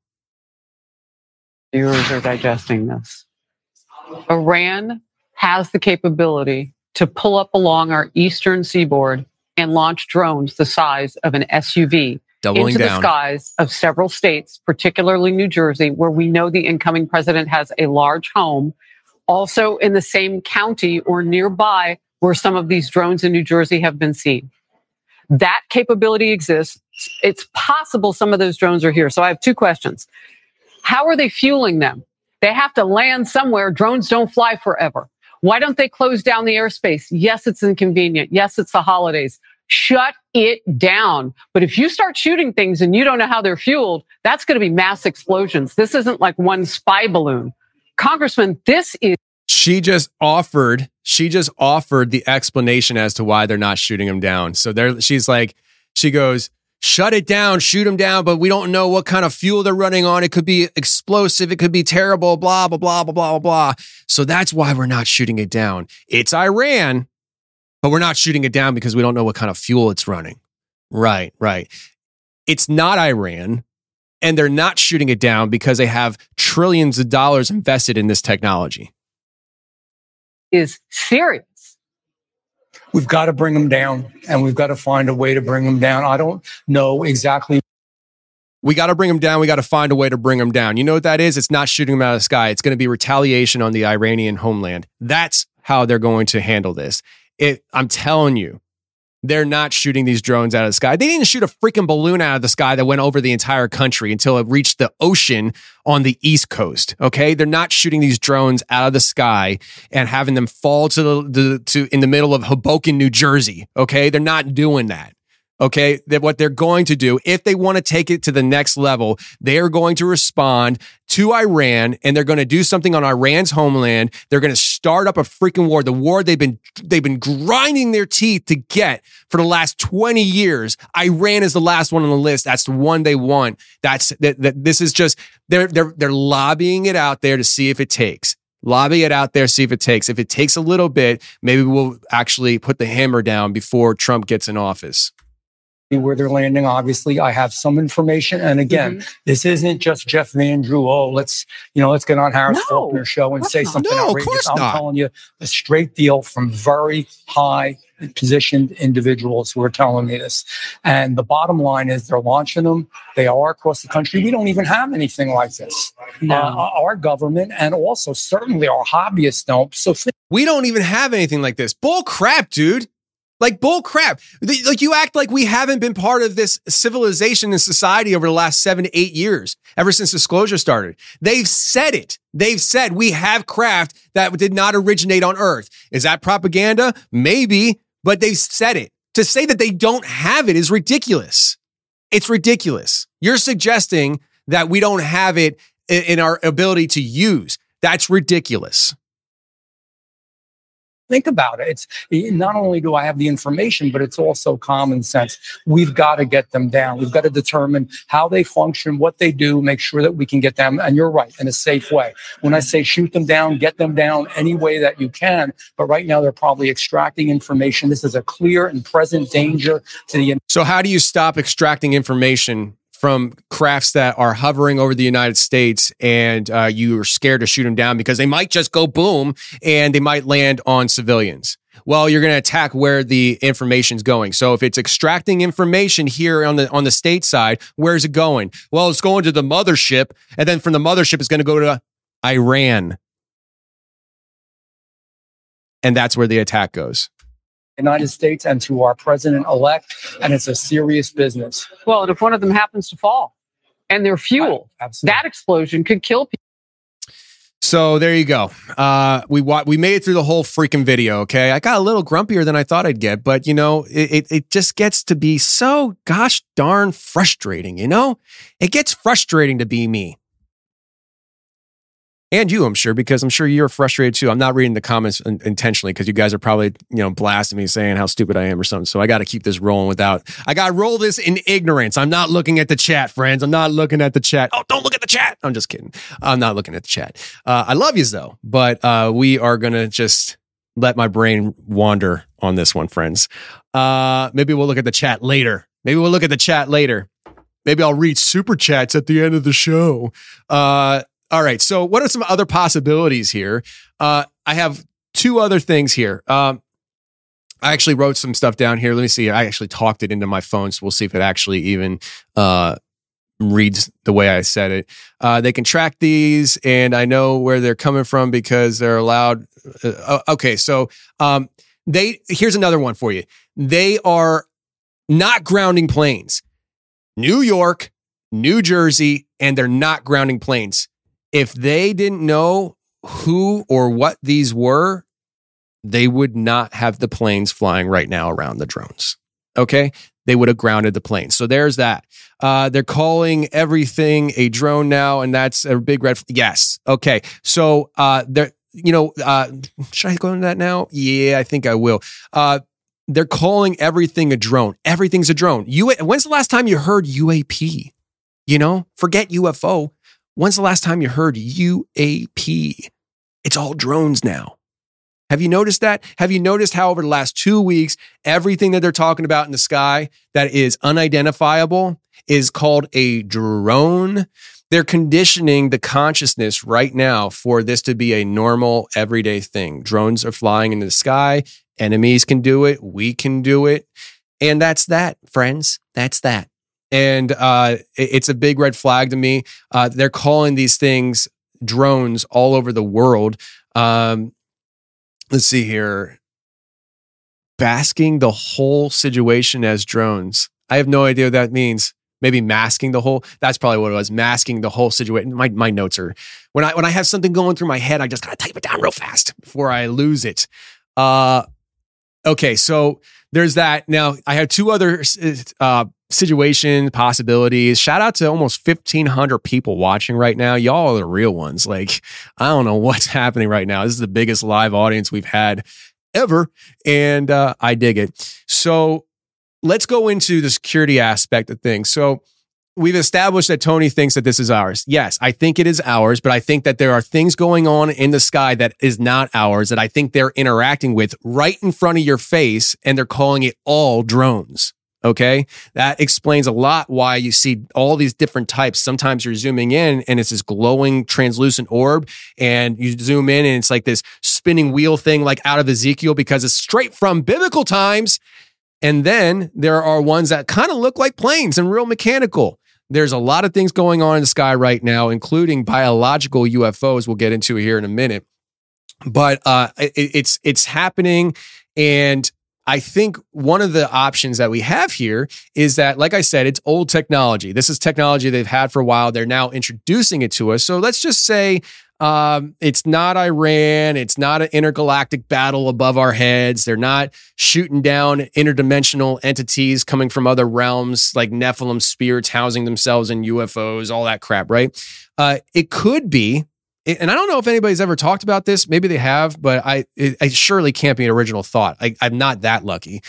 Viewers are digesting this. Iran has the capability to pull up along our eastern seaboard and launch drones the size of an SUV into the skies of several states, particularly New Jersey, where we know the incoming president has a large home, also in the same county or nearby where some of these drones in New Jersey have been seen. That capability exists. It's possible some of those drones are here. So I have 2 questions. How are they fueling them? They have to land somewhere. Drones don't fly forever. Why don't they close down the airspace? Yes, it's inconvenient. Yes, it's the holidays. Shut it down. But if you start shooting things and you don't know how they're fueled, that's going to be mass explosions. This isn't like one spy balloon. Congressman, this is... She just offered the explanation as to why they're not shooting them down. So she goes, shut it down, shoot them down, but we don't know what kind of fuel they're running on. It could be explosive. It could be terrible, blah, blah, blah, blah, blah, blah. So that's why we're not shooting it down. It's Iran, but we're not shooting it down because we don't know what kind of fuel it's running. Right. It's not Iran. and they're not shooting it down because they have trillions of dollars invested in this technology. Is serious. We've got to bring them down, and we've got to find a way to bring them down. I don't know exactly. We got to bring them down. We got to find a way to bring them down. You know what that is? It's not shooting them out of the sky. It's going to be retaliation on the Iranian homeland. That's how they're going to handle this. I'm telling you, they're not shooting these drones out of the sky. They didn't shoot a freaking balloon out of the sky that went over the entire country until it reached the ocean on the East Coast. Okay, they're not shooting these drones out of the sky and having them fall to in the middle of Hoboken, New Jersey. Okay, they're not doing that. Okay, that what they're going to do, if they want to take it to the next level, they are going to respond to Iran, and they're going to do something on Iran's homeland. They're going to start up a freaking war, the war they've been grinding their teeth to get for the last 20 years. Iran is the last one on the list. That's the one they want. This is just they're lobbying it out there to see if it takes. Lobby it out there, see if it takes. If it takes a little bit, maybe we'll actually put the hammer down before Trump gets in office. Where they're landing. Obviously, I have some information. And again, this isn't just Jeff Van Drew. Oh, let's get on Harris Faulkner's show and say something outrageous. Of course not. I'm telling you the straight deal from very high positioned individuals who are telling me this. And the bottom line is they're launching them. They are across the country. We don't even have anything like this. No. Our government and also certainly our hobbyists don't. So we don't even have anything like this. Bull crap, dude. Like bull crap. Like you act like we haven't been part of this civilization and society over the last 7 to 8 years, ever since disclosure started. They've said it. They've said we have craft that did not originate on Earth. Is that propaganda? Maybe, but they've said it. To say that they don't have it is ridiculous. It's ridiculous. You're suggesting that we don't have it in our ability to use. That's ridiculous. Think about it. It's not only do I have the information, but it's also common sense. We've got to get them down. We've got to determine how they function, what they do, make sure that we can get them. And you're right, in a safe way. When I say shoot them down, get them down any way that you can. But right now, they're probably extracting information. This is a clear and present danger to the. So how do you stop extracting information from crafts that are hovering over the United States, and you are scared to shoot them down because they might just go boom and they might land on civilians? Well, you're going to attack where the information's going. So if it's extracting information here on the state side, where's it going? Well, it's going to the mothership, and then from the mothership, it's going to go to Iran. And that's where the attack goes. United States and to our president-elect, and it's a serious business. Well, and if one of them happens to fall and they're fuel, that explosion could kill people. So there you go. We made it through the whole freaking video, okay? I got a little grumpier than I thought I'd get, but, you know, it just gets to be so gosh darn frustrating, you know? It gets frustrating to be me. And you, I'm sure, because I'm sure you're frustrated too. I'm not reading the comments intentionally because you guys are probably, blasting me saying how stupid I am or something. So I got to keep this rolling I got to roll this in ignorance. I'm not looking at the chat, friends. I'm not looking at the chat. Oh, don't look at the chat. I'm just kidding. I'm not looking at the chat. I love yous though, but we are going to just let my brain wander on this one, friends. Maybe we'll look at the chat later. Maybe I'll read super chats at the end of the show. All right. So what are some other possibilities here? I have two other things here. I actually wrote some stuff down here. Let me see. I actually talked it into my phone. So we'll see if it actually even reads the way I said it. They can track these, and I know where they're coming from because they're allowed. Okay. So here's another one for you. They are not grounding planes. New York, New Jersey, and they're not grounding planes. If they didn't know who or what these were, they would not have the planes flying right now around the drones. Okay? They would have grounded the planes. So there's that. They're calling everything a drone now, and that's a big red flag. Yes. Okay. So should I go into that now? Yeah, I think I will. They're calling everything a drone. Everything's a drone. When's the last time you heard UAP? Forget UFO. When's the last time you heard UAP? It's all drones now. Have you noticed that? Have you noticed how over the last 2 weeks, everything that they're talking about in the sky that is unidentifiable is called a drone. They're conditioning the consciousness right now for this to be a normal, everyday thing. Drones are flying in the sky. Enemies can do it. We can do it. And that's that, friends. That's that. And it's a big red flag to me. They're calling these things drones all over the world. Let's see here. Basking the whole situation as drones. I have no idea what that means. Maybe masking the whole. That's probably what it was. Masking the whole situation. My notes are when I have something going through my head, I just gotta type it down real fast before I lose it. Okay, so there's that. Now I have two other situation possibilities. Shout out to almost 1,500 people watching right now. Y'all are the real ones. Like, I don't know what's happening right now. This is the biggest live audience we've had ever, and I dig it. So let's go into the security aspect of things. So we've established that Tony thinks that this is ours. Yes, I think it is ours, but I think that there are things going on in the sky that is not ours that I think they're interacting with right in front of your face, and they're calling it all drones. Okay. That explains a lot why you see all these different types. Sometimes you're zooming in and it's this glowing translucent orb, and you zoom in and it's like this spinning wheel thing like out of Ezekiel because it's straight from biblical times. And then there are ones that kind of look like planes and real mechanical. There's a lot of things going on in the sky right now, including biological UFOs. We'll get into it here in a minute, but it's happening. And I think one of the options that we have here is that, like I said, it's old technology. This is technology they've had for a while. They're now introducing it to us. So let's just say it's not Iran. It's not an intergalactic battle above our heads. They're not shooting down interdimensional entities coming from other realms like Nephilim spirits housing themselves in UFOs, all that crap, right? It could be. And I don't know if anybody's ever talked about this. Maybe they have, but it surely can't be an original thought. I'm not that lucky.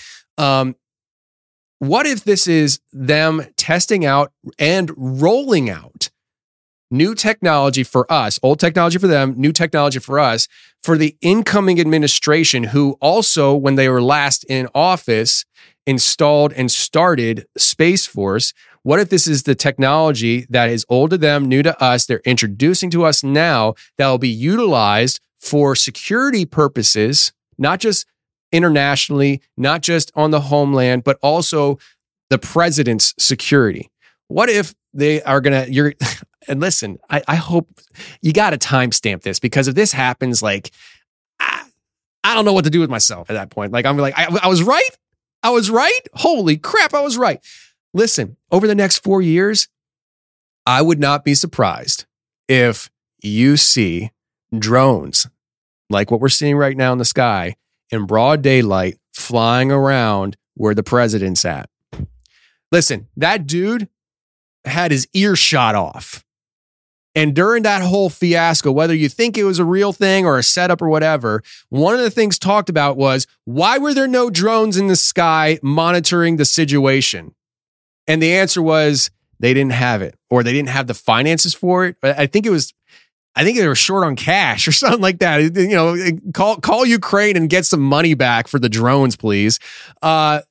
What if this is them testing out and rolling out new technology for us, old technology for them, new technology for us, for the incoming administration, who also, when they were last in office, installed and started Space Force? What if this is the technology that is old to them, new to us, they're introducing to us now, that will be utilized for security purposes, not just internationally, not just on the homeland, but also the president's security? What if they are going to, and listen, I hope you got to timestamp this, because if this happens, like, I don't know what to do with myself at that point. Like, I'm like, I was right. I was right. Holy crap. I was right. Listen, over the next 4 years, I would not be surprised if you see drones like what we're seeing right now in the sky in broad daylight flying around where the president's at. Listen, that dude had his ear shot off. And during that whole fiasco, whether you think it was a real thing or a setup or whatever, one of the things talked about was, why were there no drones in the sky monitoring the situation? And the answer was they didn't have it, or they didn't have the finances for it. I think they were short on cash or something like that. You know, call Ukraine and get some money back for the drones, please. A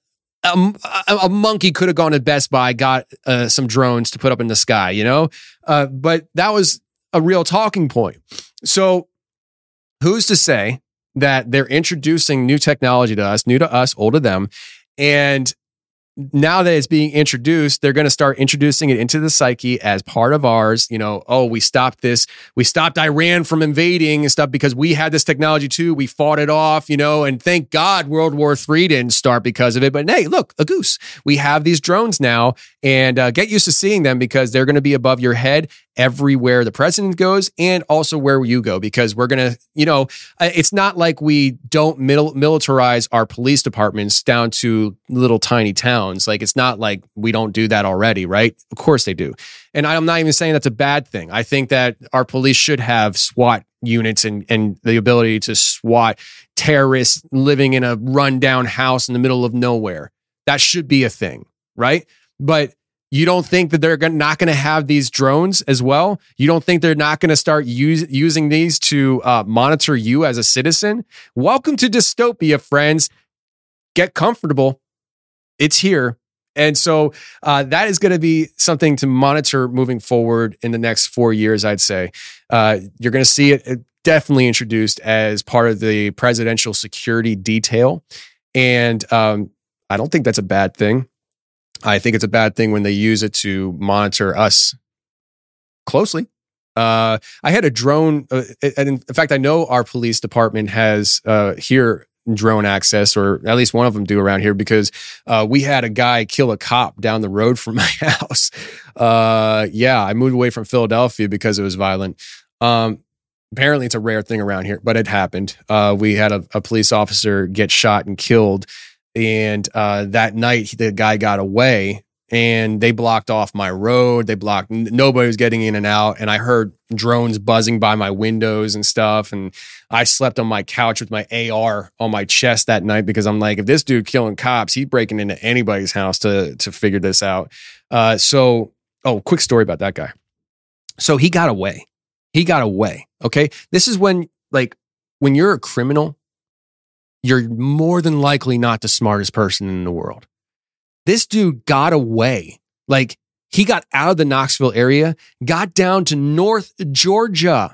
monkey could have gone to Best Buy, got some drones to put up in the sky, you know? But that was a real talking point. So who's to say that they're introducing new technology to us, new to us, old to them, and now that it's being introduced, they're going to start introducing it into the psyche as part of ours. You know, oh, we stopped this. We stopped Iran from invading and stuff because we had this technology too. We fought it off, you know, and thank God World War III didn't start because of it. But hey, look, a goose. We have these drones now, and get used to seeing them, because they're going to be above your head everywhere the president goes, and also where you go, because we're going to, you know, it's not like we don't militarize our police departments down to little tiny towns. Like, it's not like we don't do that already, right? Of course they do. And I'm not even saying that's a bad thing. I think that our police should have SWAT units and the ability to SWAT terrorists living in a rundown house in the middle of nowhere. That should be a thing, right? But you don't think that they're not going to have these drones as well? You don't think they're not going to start using these to monitor you as a citizen? Welcome to dystopia, friends. Get comfortable. It's here. And so that is going to be something to monitor moving forward in the next 4 years, I'd say. You're going to see it definitely introduced as part of the presidential security detail. And I don't think that's a bad thing. I think it's a bad thing when they use it to monitor us closely. I had a drone, and in fact, I know our police department has here drone access, or at least one of them do around here, because we had a guy kill a cop down the road from my house. I moved away from Philadelphia because it was violent. Apparently it's a rare thing around here, but it happened. We had a police officer get shot and killed. And that night the guy got away, and they blocked off my road. Nobody was getting in and out. And I heard drones buzzing by my windows and stuff. And I slept on my couch with my AR on my chest that night, because I'm like, if this dude killing cops, he's breaking into anybody's house to figure this out. Quick story about that guy. So he got away. Okay. This is when you're a criminal, you're more than likely not the smartest person in the world. This dude got away. He got out of the Knoxville area, got down to North Georgia,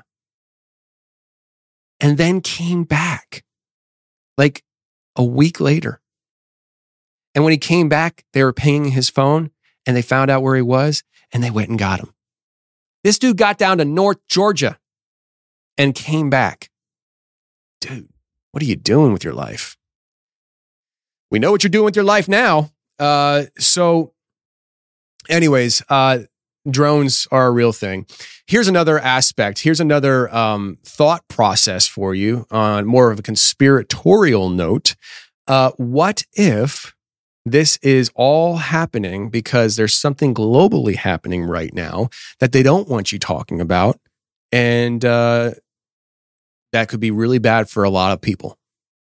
and then came back a week later. And when he came back, they were pinging his phone, and they found out where he was, and they went and got him. This dude got down to North Georgia and came back. Dude, what are you doing with your life? We know what you're doing with your life now. Anyways, drones are a real thing. Here's another aspect. Here's another thought process for you on more of a conspiratorial note. What if this is all happening because there's something globally happening right now that they don't want you talking about? And that could be really bad for a lot of people.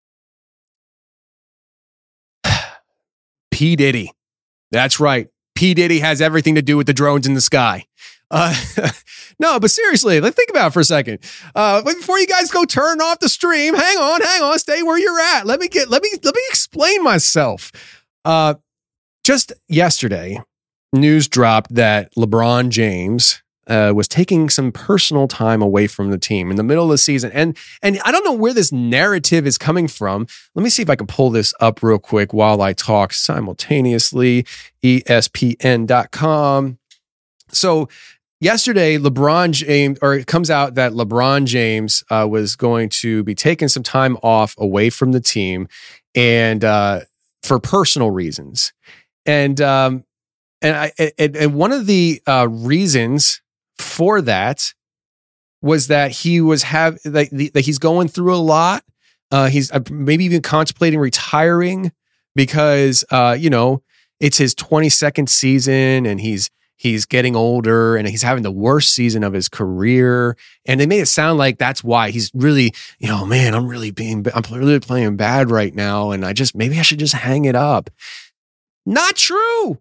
P. Diddy. That's right. P. Diddy has everything to do with the drones in the sky. No, but seriously, let's think about it for a second. Before you guys go turn off the stream, hang on, stay where you're at. Let me explain myself. Just yesterday, news dropped that LeBron James was taking some personal time away from the team in the middle of the season. And I don't know where this narrative is coming from. Let me see if I can pull this up real quick while I talk simultaneously. ESPN.com. So yesterday, it comes out that LeBron James was going to be taking some time off away from the team, and for personal reasons. And one of the reasons for that was that he was he's going through a lot. He's maybe even contemplating retiring because it's his 22nd season, and he's getting older, and he's having the worst season of his career. And they made it sound like that's why he's really, I'm really playing bad right now, and maybe I should just hang it up. Not true.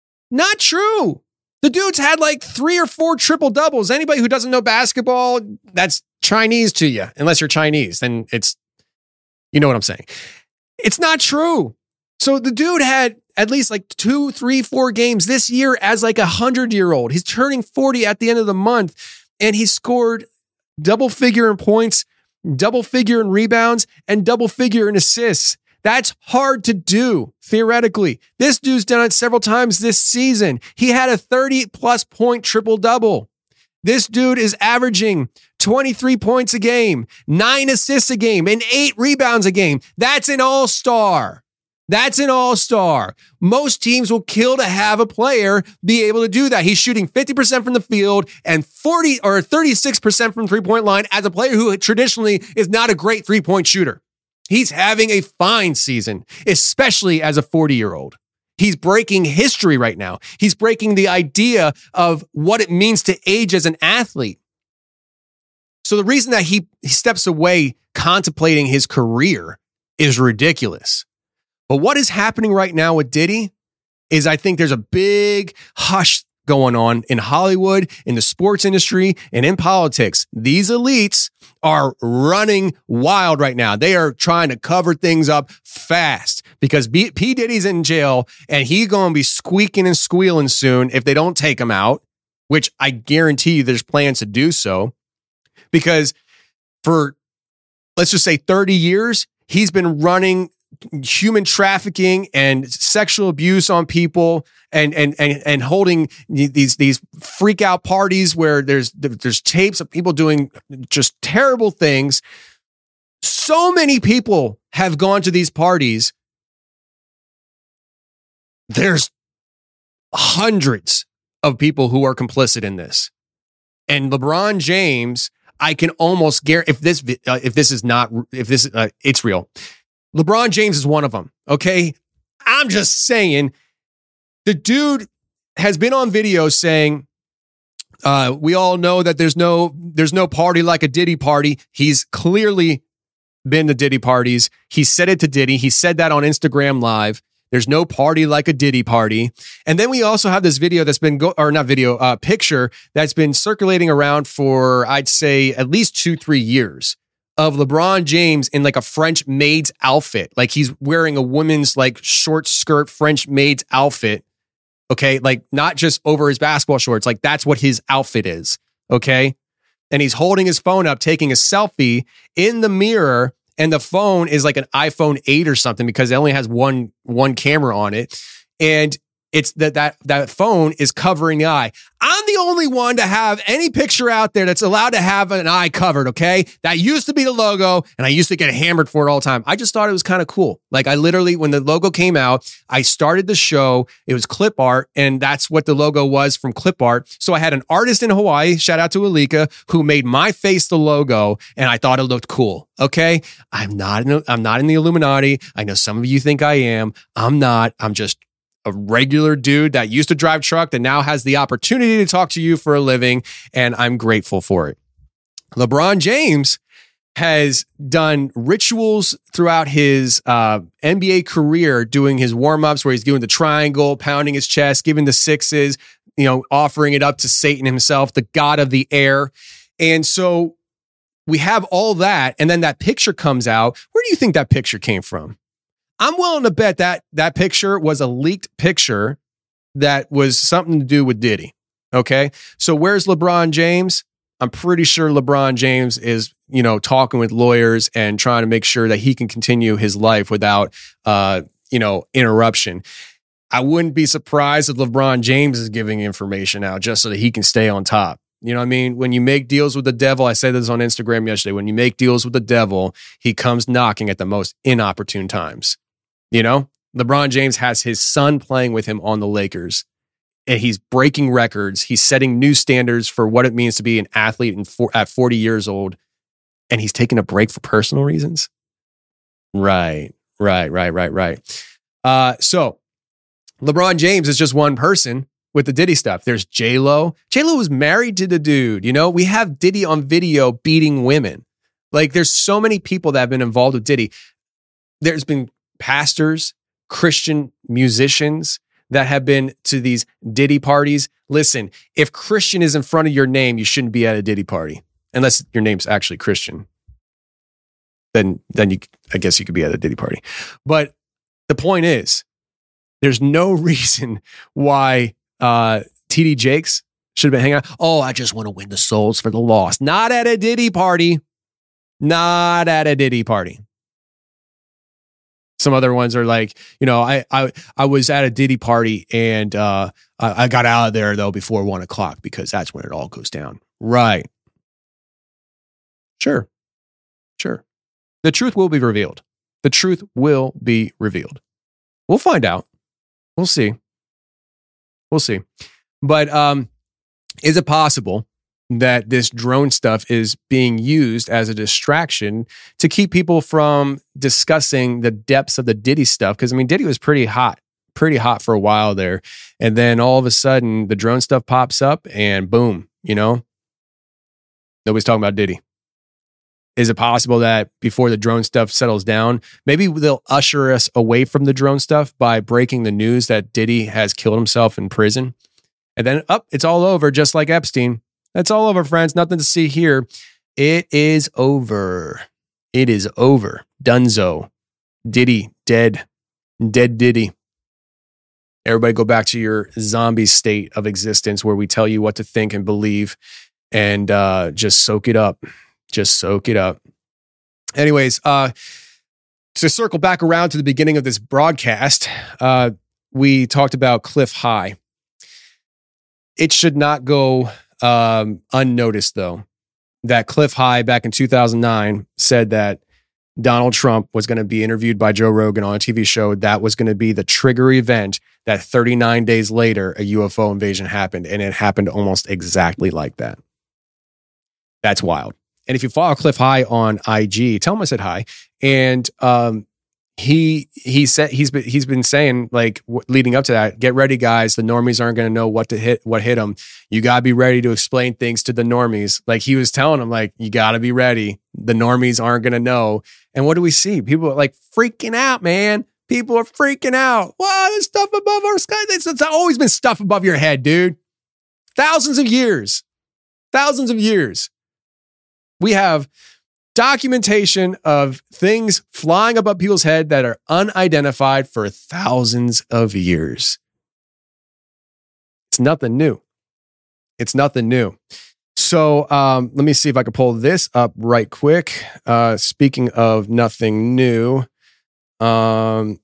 The dude's had 3 or 4 triple doubles. Anybody who doesn't know basketball, that's Chinese to you. Unless you're Chinese, then it's, you know what I'm saying. It's not true. So the dude had at least 2, 3, 4 games this year as a 100-year-old. He's turning 40 at the end of the month, and he scored double figure in points, double figure in rebounds, and double figure in assists. That's hard to do, theoretically. This dude's done it several times this season. He had a 30-plus point triple-double. This dude is averaging 23 points a game, 9 assists a game, and 8 rebounds a game. That's an all-star. Most teams will kill to have a player be able to do that. He's shooting 50% from the field and 40 or 36% from three-point line as a player who traditionally is not a great three-point shooter. He's having a fine season, especially as a 40-year-old. He's breaking history right now. He's breaking the idea of what it means to age as an athlete. So the reason that he steps away contemplating his career is ridiculous. But what is happening right now with Diddy is I think there's a big hush going on in Hollywood, in the sports industry, and in politics. These elites are running wild right now. They are trying to cover things up fast because P. Diddy's in jail and he's going to be squeaking and squealing soon if they don't take him out, which I guarantee you there's plans to do so. Because for, let's just say 30 years, he's been running human trafficking and sexual abuse on people and holding these freak out parties where there's tapes of people doing just terrible things. So many people have gone to these parties. There's hundreds of people who are complicit in this. And LeBron James, I can almost guarantee it's real. LeBron James is one of them. Okay. I'm just saying the dude has been on video saying, we all know that there's no party like a Diddy party. He's clearly been to Diddy parties. He said it to Diddy. He said that on Instagram Live. There's no party like a Diddy party. And then we also have this video that's been, picture that's been circulating around for, I'd say, at least 2-3 years of LeBron James in like a French maid's outfit. Like he's wearing a woman's like short skirt French maid's outfit. Okay. Like not just over his basketball shorts. Like that's what his outfit is. Okay. And he's holding his phone up, taking a selfie in the mirror. And the phone is like an iPhone 8 or something because it only has one camera on it. And it's that phone is covering the eye. I'm the only one to have any picture out there that's allowed to have an eye covered, okay? That used to be the logo, and I used to get hammered for it all the time. I just thought it was kind of cool. Like I literally, when the logo came out, I started the show. It was clip art, and that's what the logo was from clip art. So I had an artist in Hawaii, shout out to Alika, who made my face the logo, and I thought it looked cool, okay? I'm not in the Illuminati. I know some of you think I am. I'm not. I'm just a regular dude that used to drive truck that now has the opportunity to talk to you for a living, and I'm grateful for it. LeBron James has done rituals throughout his NBA career, doing his warm-ups where he's doing the triangle, pounding his chest, giving the sixes, offering it up to Satan himself, the god of the air. And so we have all that, and then that picture comes out. Where do you think that picture came from? I'm willing to bet that picture was a leaked picture that was something to do with Diddy. Okay. So where's LeBron James? I'm pretty sure LeBron James is, talking with lawyers and trying to make sure that he can continue his life without, interruption. I wouldn't be surprised if LeBron James is giving information out just so that he can stay on top. You know what I mean? When you make deals with the devil, I said this on Instagram yesterday, when you make deals with the devil, he comes knocking at the most inopportune times. LeBron James has his son playing with him on the Lakers, and he's breaking records. He's setting new standards for what it means to be an athlete at 40 years old, and he's taking a break for personal reasons. Right. So LeBron James is just one person with the Diddy stuff. There's J-Lo. J-Lo was married to the dude. We have Diddy on video beating women. Like there's so many people that have been involved with Diddy. There's been pastors, Christian musicians that have been to these Diddy parties. Listen, if Christian is in front of your name, you shouldn't be at a Diddy party unless your name's actually Christian. Then I guess you could be at a Diddy party. But the point is, there's no reason why TD Jakes should have been hanging out. Oh, I just want to win the souls for the lost. Not at a Diddy party. Not at a Diddy party. Some other ones are like, I was at a Diddy party and I got out of there though before 1:00 because that's when it all goes down. Right. Sure. The truth will be revealed. The truth will be revealed. We'll find out. We'll see. But is it possible that this drone stuff is being used as a distraction to keep people from discussing the depths of the Diddy stuff? Because Diddy was pretty hot for a while there. And then all of a sudden the drone stuff pops up and boom, nobody's talking about Diddy. Is it possible that before the drone stuff settles down, maybe they'll usher us away from the drone stuff by breaking the news that Diddy has killed himself in prison? And then it's all over, just like Epstein. It's all over, friends. Nothing to see here. It is over. Dunzo. Diddy dead. Dead Diddy. Everybody go back to your zombie state of existence where we tell you what to think and believe, and just soak it up. Just soak it up. Anyways, to circle back around to the beginning of this broadcast, we talked about Cliff High. It should not go unnoticed, though, that Cliff High back in 2009 said that Donald Trump was going to be interviewed by Joe Rogan on a TV show. That was going to be the trigger event that 39 days later, a UFO invasion happened. And it happened almost exactly like that. That's wild. And if you follow Cliff High on IG, tell him I said hi. And he said he's been saying, like, leading up to that, get ready, guys. The normies aren't going to know what hit them. You got to be ready to explain things to the normies. Like, he was telling them, like, you got to be ready. The normies aren't going to know. And what do we see? People are like freaking out, man. People are freaking out. Wow, there's stuff above our sky. It's always been stuff above your head, dude. Thousands of years. Thousands of years. We have documentation of things flying above people's head that are unidentified for thousands of years. It's nothing new. It's nothing new. So let me see if I can pull this up right quick. Speaking of nothing new, let's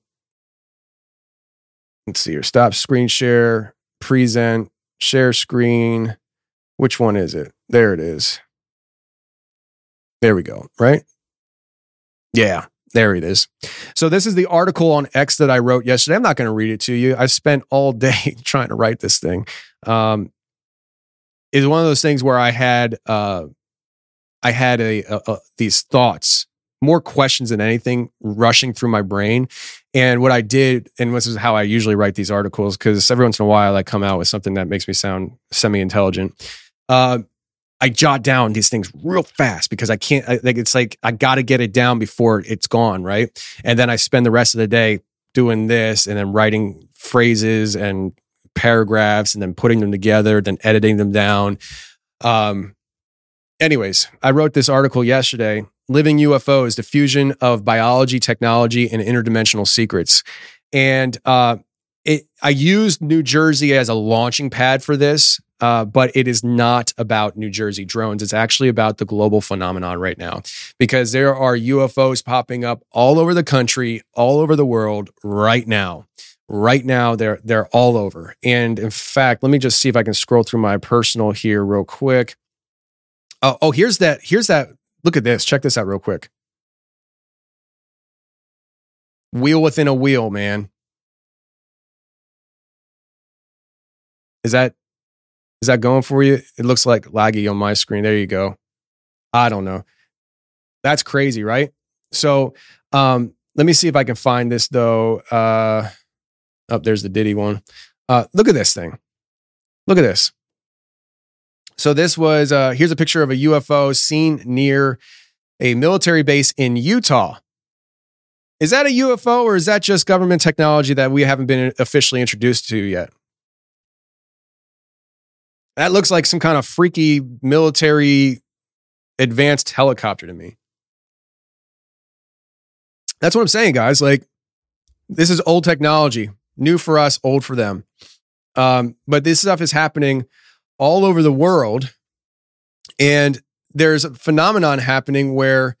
see here. Stop screen share, present, share screen. Which one is it? There it is. There we go, right? Yeah, there it is. So this is the article on X that I wrote yesterday. I'm not going to read it to you. I spent all day trying to write this thing. It's one of those things where I had these thoughts, more questions than anything, rushing through my brain. And what I did, and this is how I usually write these articles, because every once in a while I come out with something that makes me sound semi-intelligent. I jot down these things real fast because I can't, it's like I got to get it down before it's gone, right? And then I spend the rest of the day doing this and then writing phrases and paragraphs and then putting them together, then editing them down. Anyways, I wrote this article yesterday, Living UFOs, the Fusion of Biology, Technology, and Interdimensional Secrets. And I used New Jersey as a launching pad for this. But it is not about New Jersey drones. It's actually about the global phenomenon right now, because there are UFOs popping up all over the country, all over the world right now. Right now, they're all over. And in fact, let me just see if I can scroll through my personal here real quick. Oh, here's that. Look at this. Check this out real quick. Wheel within a wheel, man. Is that going for you? It looks like laggy on my screen. There you go. I don't know. That's crazy, right? So let me see if I can find this, though. There's the Diddy one. Look at this thing. Look at this. So this was, here's a picture of a UFO seen near a military base in Utah. Is that a UFO, or is that just government technology that we haven't been officially introduced to yet? That looks like some kind of freaky military advanced helicopter to me. That's what I'm saying, guys. Like, this is old technology, new for us, old for them. But this stuff is happening all over the world. And there's a phenomenon happening where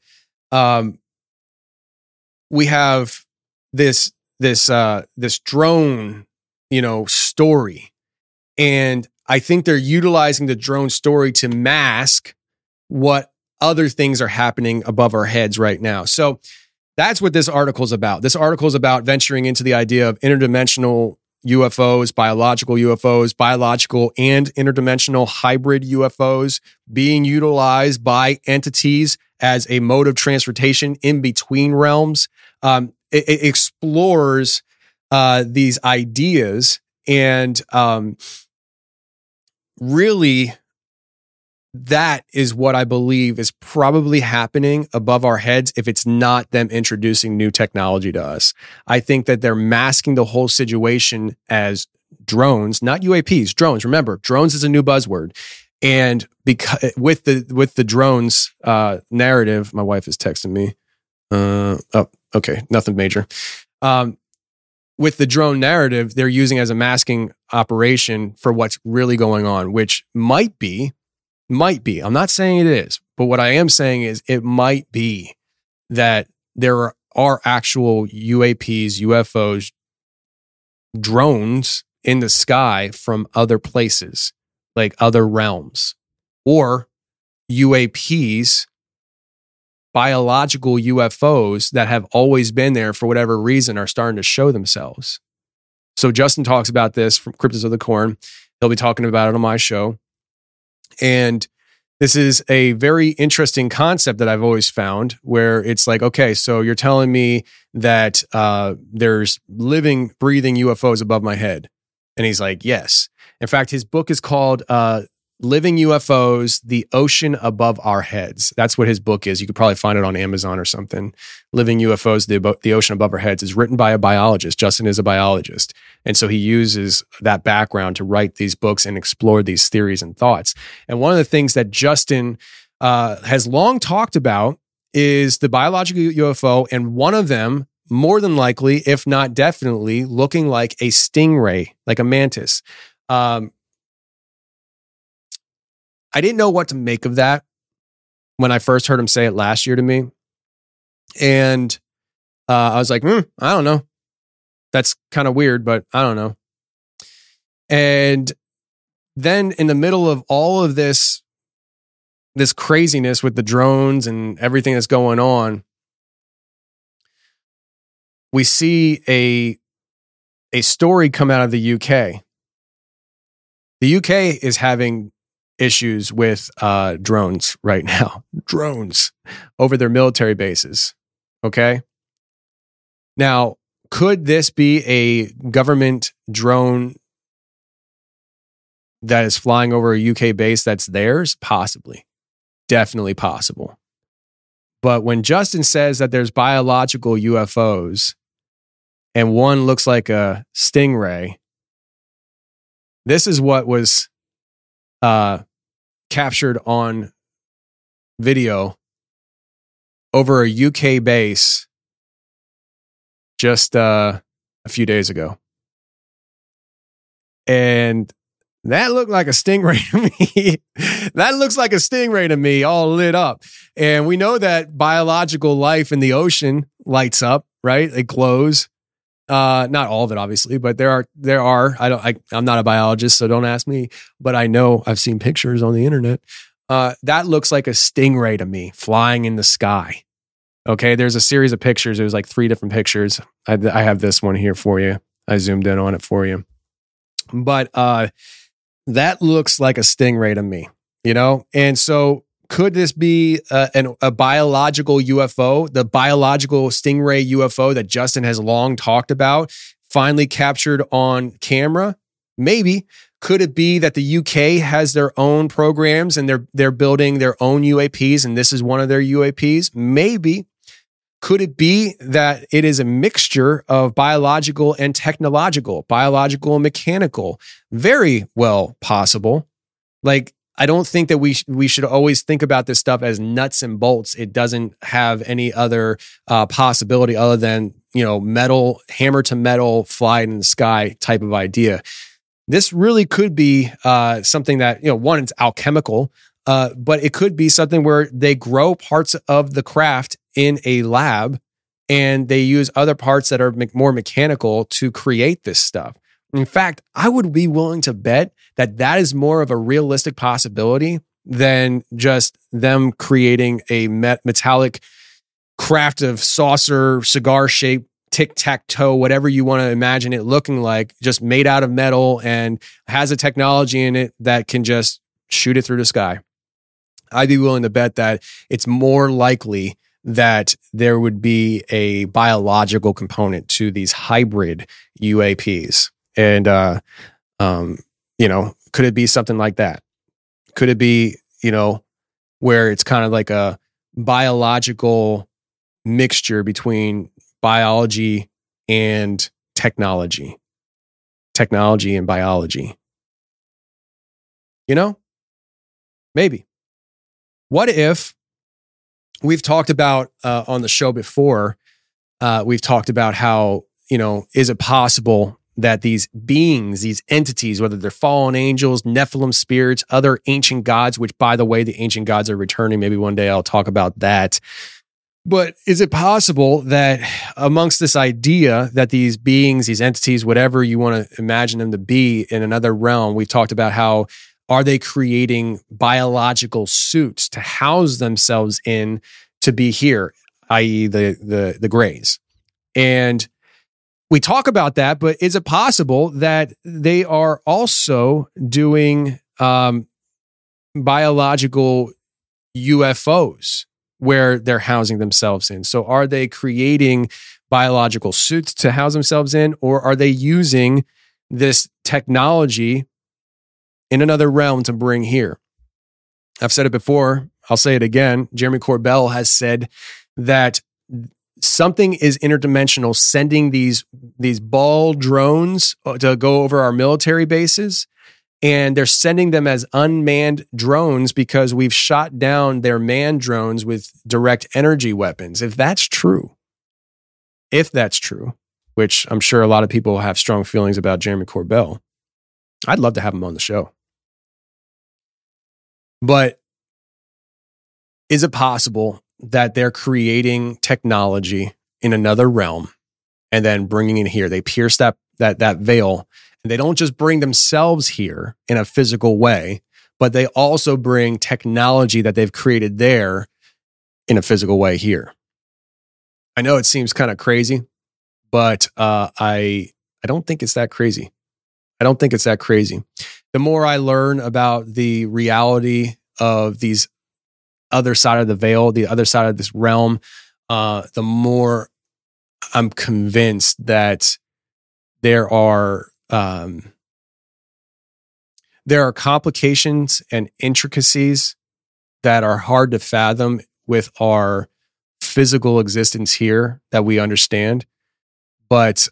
we have this drone, story. And I think they're utilizing the drone story to mask what other things are happening above our heads right now. So that's what this article is about. This article is about venturing into the idea of interdimensional UFOs, biological and interdimensional hybrid UFOs being utilized by entities as a mode of transportation in between realms. It explores these ideas and really, that is what I believe is probably happening above our heads if it's not them introducing new technology to us. I think that they're masking the whole situation as drones, not UAPs, drones. Remember, drones is a new buzzword. And because with the drones narrative, my wife is texting me. Okay, nothing major. with the drone narrative, they're using as a masking operation for what's really going on, which might be. I'm not saying it is, but what I am saying is it might be that there are actual UAPs, UFOs, drones in the sky from other places, like other realms, or UAPs, biological UFOs that have always been there for whatever reason are starting to show themselves. So Justin talks about this from Cryptids of the Corn. He'll be talking about it on my show. And this is a very interesting concept that I've always found, where it's like, okay, so you're telling me that there's living, breathing UFOs above my head. And he's like, yes. In fact, his book is called Living UFOs, The Ocean Above Our Heads. That's what his book is. You could probably find it on Amazon or something. Living UFOs, The Ocean Above Our Heads is written by a biologist. Justin is a biologist. And so he uses that background to write these books and explore these theories and thoughts. And one of the things that Justin has long talked about is the biological UFO, and one of them, more than likely, if not definitely, looking like a stingray, like a mantis. I didn't know what to make of that when I first heard him say it last year to me. And I was like, I don't know. That's kind of weird, but I don't know. And then in the middle of all of this craziness with the drones and everything that's going on, we see a story come out of the UK. The UK is having issues with drones right now. Drones over their military bases. Okay. Now, could this be a government drone that is flying over a UK base that's theirs? Possibly. Definitely possible. But when Justin says that there's biological UFOs and one looks like a stingray, this is what was captured on video over a UK base just a few days ago. And that looked like a stingray to me. That looks like a stingray to me, all lit up. And we know that biological life in the ocean lights up, right? It glows. Not all of it, obviously, but there are. I'm not a biologist, so don't ask me. But I know I've seen pictures on the internet. That looks like a stingray to me, flying in the sky. Okay, there's a series of pictures. There's like 3 different pictures. I have this one here for you. I zoomed in on it for you. But that looks like a stingray to me, you know? And so could this be a biological UFO, the biological stingray UFO that Justin has long talked about, finally captured on camera? Maybe. Could it be that the UK has their own programs and they're building their own UAPs and this is one of their UAPs? Maybe. Could it be that it is a mixture of biological and technological, biological and mechanical? Very well possible. Like, I don't think that we should always think about this stuff as nuts and bolts. It doesn't have any other possibility other than, metal, hammer to metal, fly in the sky type of idea. This really could be something that, one, it's alchemical, but it could be something where they grow parts of the craft in a lab and they use other parts that are more mechanical to create this stuff. In fact, I would be willing to bet that is more of a realistic possibility than just them creating a metallic craft of saucer, cigar-shaped, tic-tac-toe, whatever you want to imagine it looking like, just made out of metal and has a technology in it that can just shoot it through the sky. I'd be willing to bet that it's more likely that there would be a biological component to these hybrid UAPs. And, could it be something like that? Could it be, where it's kind of like a biological mixture between biology and technology and biology? Maybe. What if we've talked about on the show before, we've talked about how is it possible that these beings, these entities, whether they're fallen angels, Nephilim spirits, other ancient gods, which by the way, the ancient gods are returning. Maybe one day I'll talk about that. But is it possible that amongst this idea that these beings, these entities, whatever you want to imagine them to be in another realm, we talked about how are they creating biological suits to house themselves in to be here, i.e. the Greys. And we talk about that, but is it possible that they are also doing biological UFOs where they're housing themselves in? So are they creating biological suits to house themselves in, or are they using this technology in another realm to bring here? I've said it before. I'll say it again. Jeremy Corbell has said that something is interdimensional, sending these ball drones to go over our military bases, and they're sending them as unmanned drones because we've shot down their manned drones with direct energy weapons. If that's true, which I'm sure a lot of people have strong feelings about Jeremy Corbell, I'd love to have him on the show. But is it possible that they're creating technology in another realm and then bringing it here? They pierce that veil, and they don't just bring themselves here in a physical way, but they also bring technology that they've created there in a physical way here. I know it seems kind of crazy, but I don't think it's that crazy. The more I learn about the reality of these other side of the veil, the other side of this realm, the more I'm convinced that there are complications and intricacies that are hard to fathom with our physical existence here that we understand. But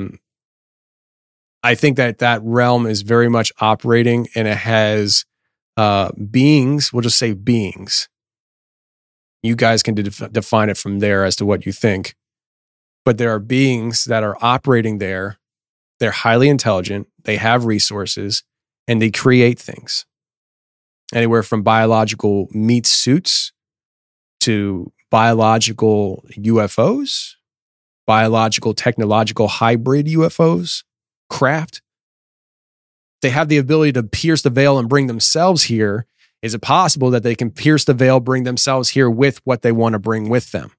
I think that realm is very much operating, and it has beings, we'll just say beings. You guys can define it from there as to what you think. But there are beings that are operating there. They're highly intelligent. They have resources, and they create things. Anywhere from biological meat suits to biological UFOs, biological technological hybrid UFOs, craft. They have the ability to pierce the veil and bring themselves here. Is it possible that they can pierce the veil, bring themselves here with what they want to bring with them?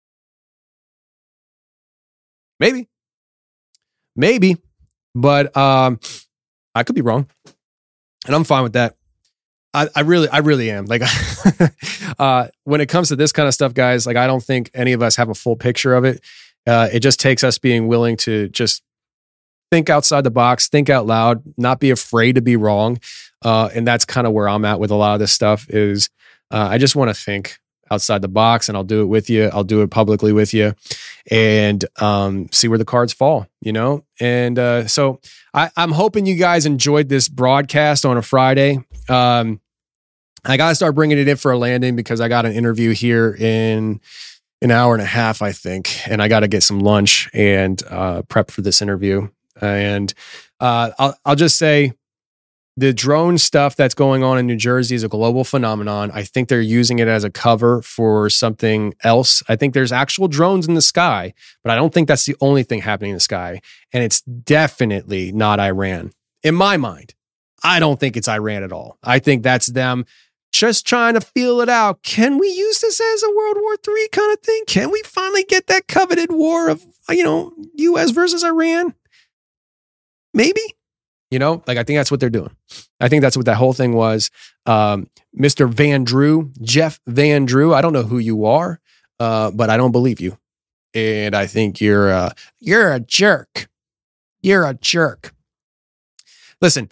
Maybe. But I could be wrong. And I'm fine with that. I really am. Like, when it comes to this kind of stuff, guys, like, I don't think any of us have a full picture of it. It just takes us being willing to just think outside the box, think out loud, not be afraid to be wrong. And that's kind of where I'm at with a lot of this stuff is I just want to think outside the box, and I'll do it with you. I'll do it publicly with you, and see where the cards fall, And so I'm hoping you guys enjoyed this broadcast on a Friday. I got to start bringing it in for a landing because I got an interview here in an hour and a half, I think, and I got to get some lunch and prep for this interview. And I'll just say the drone stuff that's going on in New Jersey is a global phenomenon. I think they're using it as a cover for something else. I think there's actual drones in the sky, but I don't think that's the only thing happening in the sky. And it's definitely not Iran. In my mind, I don't think it's Iran at all. I think that's them just trying to feel it out. Can we use this as a World War III kind of thing? Can we finally get that coveted war of, U.S. versus Iran? Maybe. I think that's what they're doing. I think that's what that whole thing was. Mr. Van Drew, Jeff Van Drew, I don't know who you are, but I don't believe you. And I think you're a jerk. You're a jerk. Listen,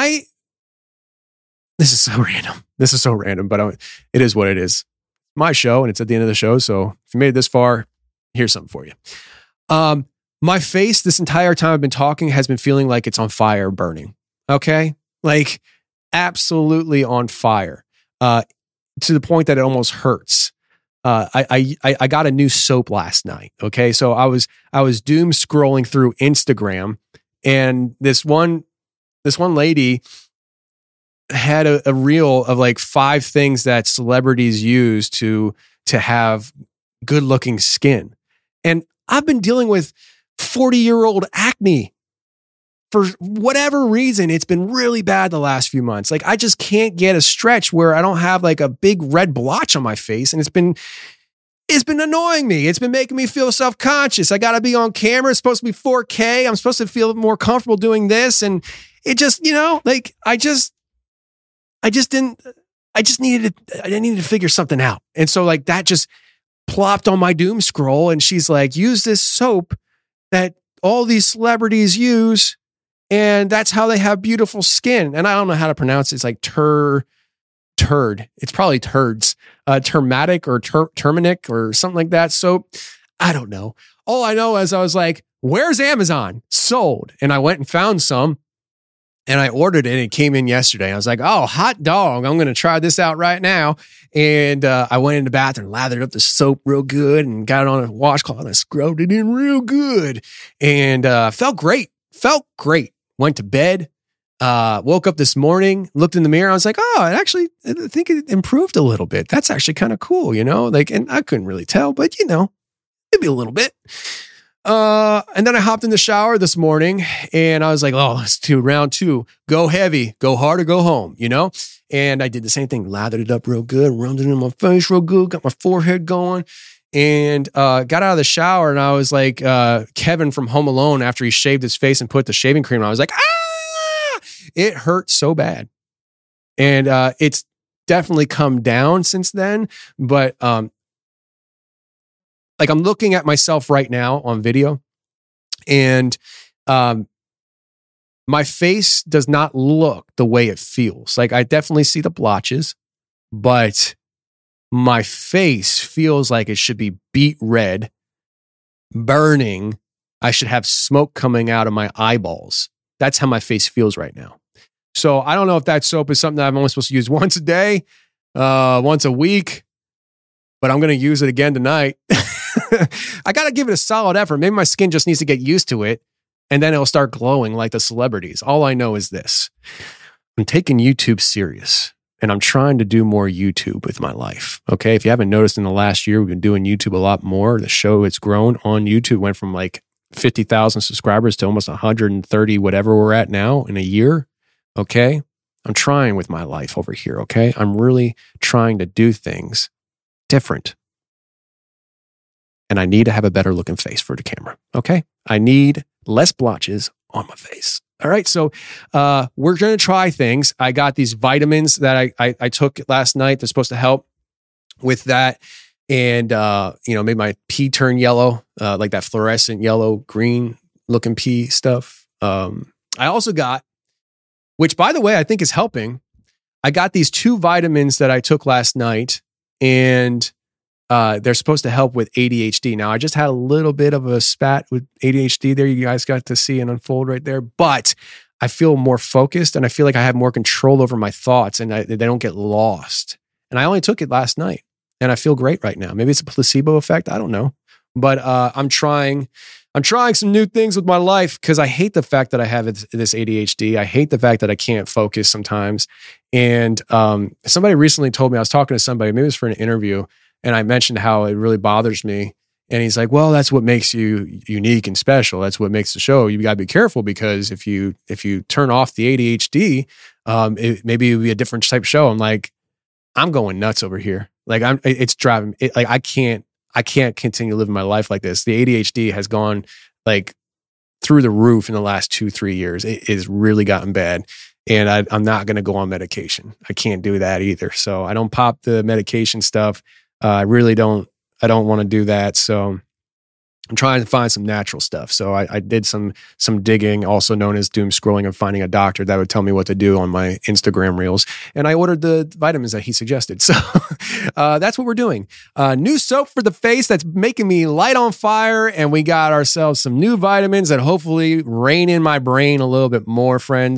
this is so random, but it is what it is. My show, and it's at the end of the show. So if you made it this far, here's something for you. My face this entire time I've been talking has been feeling like it's on fire, burning. Okay? Like absolutely on fire. To the point that it almost hurts. I got a new soap last night. Okay. So I was doom scrolling through Instagram, and this one lady had a reel of like 5 things that celebrities use to have good looking skin. And I've been dealing with 40-year-old acne for whatever reason. It's been really bad the last few months. Like I just can't get a stretch where I don't have like a big red blotch on my face. And it's been annoying me. It's been making me feel self-conscious. I got to be on camera. It's supposed to be 4K. I'm supposed to feel more comfortable doing this. And it just, like I needed to figure something out. And so like that just plopped on my doom scroll. And she's like, use this soap that all these celebrities use, and that's how they have beautiful skin. And I don't know how to pronounce it. It's like turd. It's probably turds, turmatic or turmanic or something like that. So I don't know. All I know is I was like, where's Amazon? Sold. And I went and found some, and I ordered it, and it came in yesterday. I was like, oh, hot dog. I'm going to try this out right now. And I went in the bathroom, lathered up the soap real good, and got it on a washcloth and scrubbed it in real good. And felt great. Went to bed, woke up this morning, looked in the mirror. I was like, oh, I think it improved a little bit. That's actually kind of cool, like, and I couldn't really tell, but maybe a little bit. And then I hopped in the shower this morning, and I was like, oh, let's do round 2. Go heavy, go hard, or go home, And I did the same thing, lathered it up real good, rubbed it in my face real good, got my forehead going, and got out of the shower. And I was like Kevin from Home Alone after he shaved his face and put the shaving cream on. I was like, ah! It hurt so bad. And it's definitely come down since then. But like I'm looking at myself right now on video, and my face does not look the way it feels. Like I definitely see the blotches, but my face feels like it should be beet red, burning. I should have smoke coming out of my eyeballs. That's how my face feels right now. So I don't know if that soap is something that I'm only supposed to use once a day, once a week, but I'm going to use it again tonight. I got to give it a solid effort. Maybe my skin just needs to get used to it, and then it'll start glowing like the celebrities. All I know is this. I'm taking YouTube serious, and I'm trying to do more YouTube with my life. Okay. If you haven't noticed, in the last year, we've been doing YouTube a lot more. The show, it's grown on YouTube, went from like 50,000 subscribers to almost 130, whatever we're at now in a year. Okay. I'm trying with my life over here. Okay. I'm really trying to do things different. And I need to have a better looking face for the camera. Okay. I need less blotches on my face. All right. So we're going to try things. I got these vitamins that I took last night. They're supposed to help with that. And, made my pee turn yellow, like that fluorescent yellow, green looking pee stuff. I also got, which by the way, I think is helping. I got these 2 vitamins that I took last night, and they're supposed to help with ADHD. Now, I just had a little bit of a spat with ADHD there. You guys got to see and unfold right there. But I feel more focused, and I feel like I have more control over my thoughts, and they don't get lost. And I only took it last night, and I feel great right now. Maybe it's a placebo effect. I don't know. But I'm trying some new things with my life, because I hate the fact that I have this ADHD. I hate the fact that I can't focus sometimes. And somebody recently told me, I was talking to somebody, maybe it was for an interview, and I mentioned how it really bothers me. And he's like, well, that's what makes you unique and special. That's what makes the show. You got to be careful, because if you turn off the ADHD, maybe it would be a different type of show. I'm like, I'm going nuts over here. Like it's driving it. Like I can't continue living my life like this. The ADHD has gone like through the roof in the last 2-3 years. It has really gotten bad. And I'm not going to go on medication. I can't do that either. So I don't pop the medication stuff. I really don't. I don't want to do that. So I'm trying to find some natural stuff. So I did some digging, also known as doom scrolling, and finding a doctor that would tell me what to do on my Instagram reels. And I ordered the vitamins that he suggested. So that's what we're doing. New soap for the face that's making me light on fire. And we got ourselves some new vitamins that hopefully rein in my brain a little bit more, friends.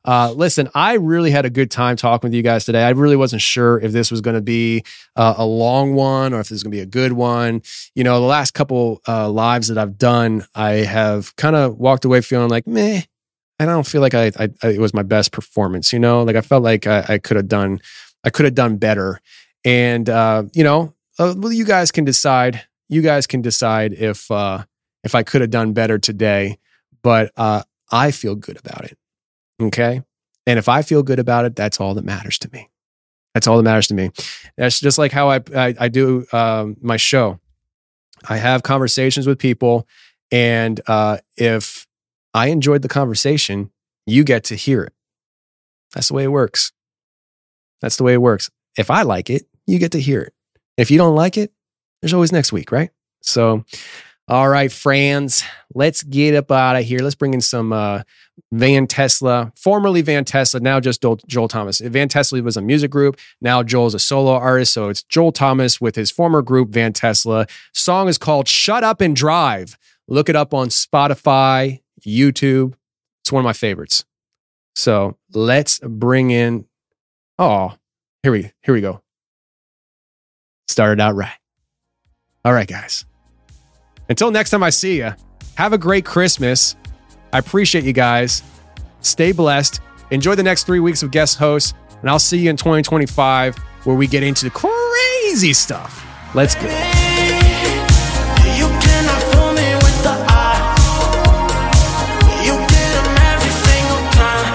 Listen, I really had a good time talking with you guys today. I really wasn't sure if this was going to be a long one or if this was going to be a good one. You know, the last couple lives that I've done, I have kind of walked away feeling like, meh. I don't feel like it was my best performance. You know, like I felt like I could have done better. And you know, well, you guys can decide. You guys can decide if I could have done better today. But I feel good about it. Okay. And if I feel good about it, that's all that matters to me. That's all that matters to me. That's just like how I do my show. I have conversations with people, and if I enjoyed the conversation, you get to hear it. That's the way it works. That's the way it works. If I like it, you get to hear it. If you don't like it, there's always next week, right? So, all right, friends, let's get up out of here. Let's bring in some Van Tesla, formerly Van Tesla, now just Joel Thomas. Van Tesla was a music group. Now Joel's a solo artist. So it's Joel Thomas with his former group, Van Tesla. Song is called Shut Up and Drive. Look it up on Spotify, YouTube. It's one of my favorites. So let's bring in, here we go. Started out right. All right, guys. Until next time I see you, have a great Christmas. I appreciate you guys. Stay blessed. Enjoy the next 3 weeks of guest hosts, and I'll see you in 2025 where we get into the crazy stuff. Let's go. You cannot fool me with the eye. You get them every single time.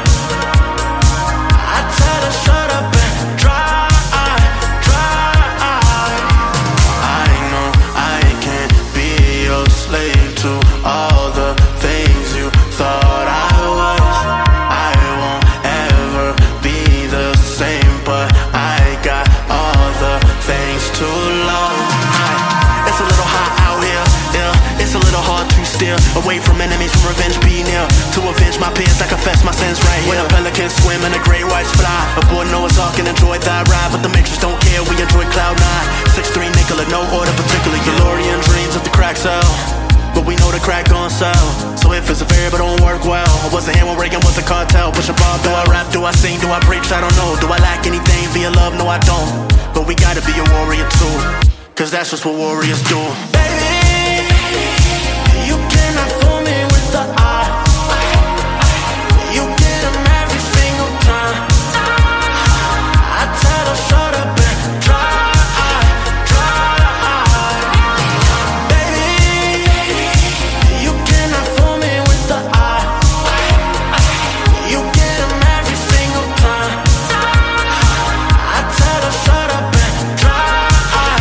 I tell her shut up and drive. I know I can't be your slave to all the things you thought I was. I won't ever be the same, but I got all the things to love. It's a little hot out here, yeah. It's a little hard to steer away from enemies, from revenge be near. To avenge my peers, I confess my sins right here. When a pelican swim and the great whites fly, aboard Noah's Ark and enjoy that ride. But the Matrix don't care, we enjoy Cloud 9. 6'3" Nicola, no order particular. DeLorean dreams of the crack cell, but we know the crack gon' sell. So if it's a variable, don't work well. I wasn't here when Reagan was a cartel. Push a bar, do I rap, do I sing, do I preach? I don't know. Do I lack anything via love? No, I don't. But we gotta be a warrior too, cause that's just what warriors do. Baby, you cannot fool me with the eye. You get them every single time. I tell her shut up and drive. You cannot fool me with the eye. You get them every single time. I tell her shut up and drive.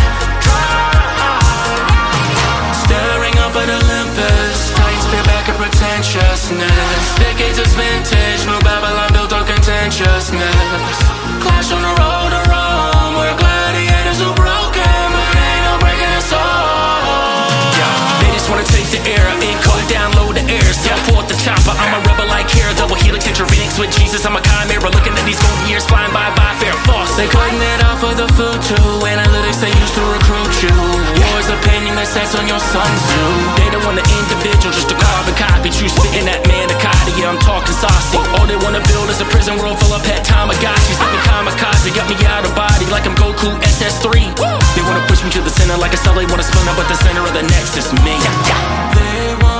Staring up at Olympus, tight spear back at pretentiousness. Decades of vintage, new Babylon built on contentiousness. Clash on the road to Rome, where gladiators who broken, but ain't no breaking us all. They just wanna take the air, encode, download the air, teleport the chopper. I'm a rebel like here, double helix intravenox with Jesus. I'm a chimera, looking at these golden years flying by fair false. They cutting it off for the food too. Analytics they used to recruit you. War's a painting that sets on your Sun Tzu. They don't want the individual, just a carbon copy. True spitting that manicotti, yeah, I'm talking saucy. All they wanna build is a prison world full of pet Tamagotchis. Let me kamikaze, got me out of body like I'm Goku SS3. They wanna push me to the center like a cell, they wanna spin up at the center of the nexus, me. They want